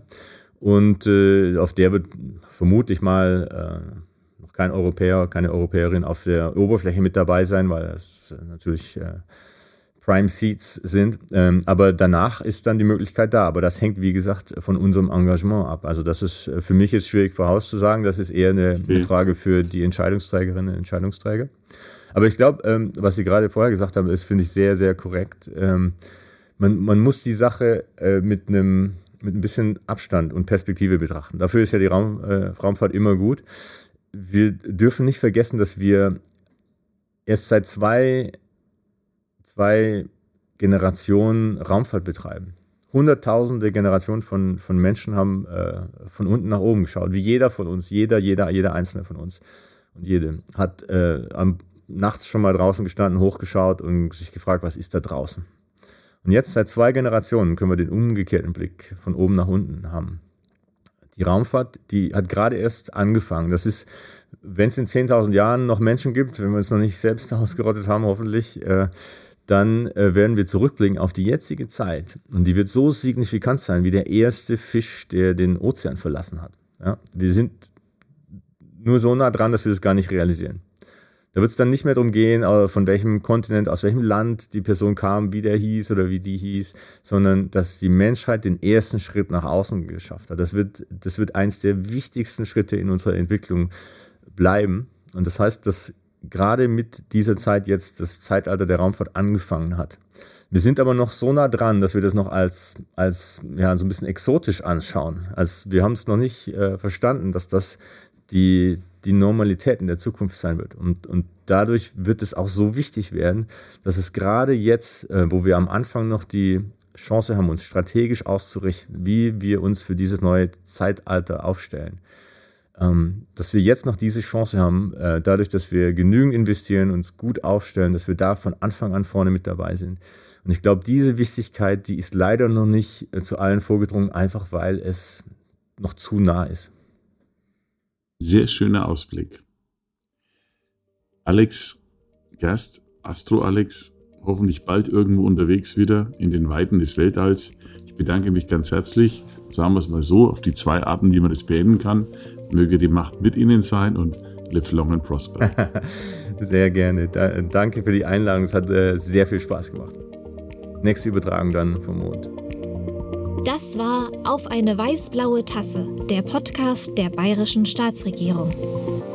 Und äh, auf der wird vermutlich mal äh, noch kein Europäer, keine Europäerin auf der Oberfläche mit dabei sein, weil das natürlich äh, Prime Seats sind. Ähm, aber danach ist dann die Möglichkeit da. Aber das hängt, wie gesagt, von unserem Engagement ab. Also das ist für mich jetzt schwierig vorauszusagen. Das ist eher eine, eine Frage für die Entscheidungsträgerinnen und Entscheidungsträger. Aber ich glaube, ähm, was Sie gerade vorher gesagt haben, ist, finde ich, sehr, sehr korrekt. Ähm, man, man muss die Sache äh, mit einem mit ein bisschen Abstand und Perspektive betrachten. Dafür ist ja die Raum, äh, Raumfahrt immer gut. Wir dürfen nicht vergessen, dass wir erst seit zwei, zwei Generationen Raumfahrt betreiben. Hunderttausende Generationen von, von Menschen haben äh, von unten nach oben geschaut, wie jeder von uns, jeder, jeder, jeder Einzelne von uns und jede hat äh, am nachts schon mal draußen gestanden, hochgeschaut und sich gefragt, was ist da draußen? Und jetzt seit zwei Generationen können wir den umgekehrten Blick von oben nach unten haben. Die Raumfahrt, die hat gerade erst angefangen. Das ist, wenn es in zehntausend Jahren noch Menschen gibt, wenn wir uns noch nicht selbst ausgerottet haben, hoffentlich, äh, dann äh, werden wir zurückblicken auf die jetzige Zeit. Und die wird so signifikant sein, wie der erste Fisch, der den Ozean verlassen hat. Ja? Wir sind nur so nah dran, dass wir das gar nicht realisieren. Da wird es dann nicht mehr darum gehen, von welchem Kontinent, aus welchem Land die Person kam, wie der hieß oder wie die hieß, sondern dass die Menschheit den ersten Schritt nach außen geschafft hat. Das wird, das wird eins der wichtigsten Schritte in unserer Entwicklung bleiben. Und das heißt, dass gerade mit dieser Zeit jetzt das Zeitalter der Raumfahrt angefangen hat. Wir sind aber noch so nah dran, dass wir das noch als, als ja, so ein bisschen exotisch anschauen. Als, wir haben es noch nicht äh, verstanden, dass das die, die Normalität in der Zukunft sein wird. Und, und dadurch wird es auch so wichtig werden, dass es gerade jetzt, äh, wo wir am Anfang noch die Chance haben, uns strategisch auszurichten, wie wir uns für dieses neue Zeitalter aufstellen, ähm, dass wir jetzt noch diese Chance haben, äh, dadurch, dass wir genügend investieren, uns gut aufstellen, dass wir da von Anfang an vorne mit dabei sind. Und ich glaube, diese Wichtigkeit, die ist leider noch nicht äh, zu allen vorgedrungen, einfach weil es noch zu nah ist. Sehr schöner Ausblick. Alex Gerst, Astro Alex, hoffentlich bald irgendwo unterwegs wieder in den Weiten des Weltalls. Ich bedanke mich ganz herzlich, sagen wir es mal so, auf die zwei Arten, wie man das beenden kann. Möge die Macht mit Ihnen sein und live long and prosper. Sehr gerne. Da, danke für die Einladung. Es hat äh, sehr viel Spaß gemacht. Nächste Übertragung dann vom Mond. Das war Auf eine weiß-blaue Tasse, der Podcast der Bayerischen Staatsregierung.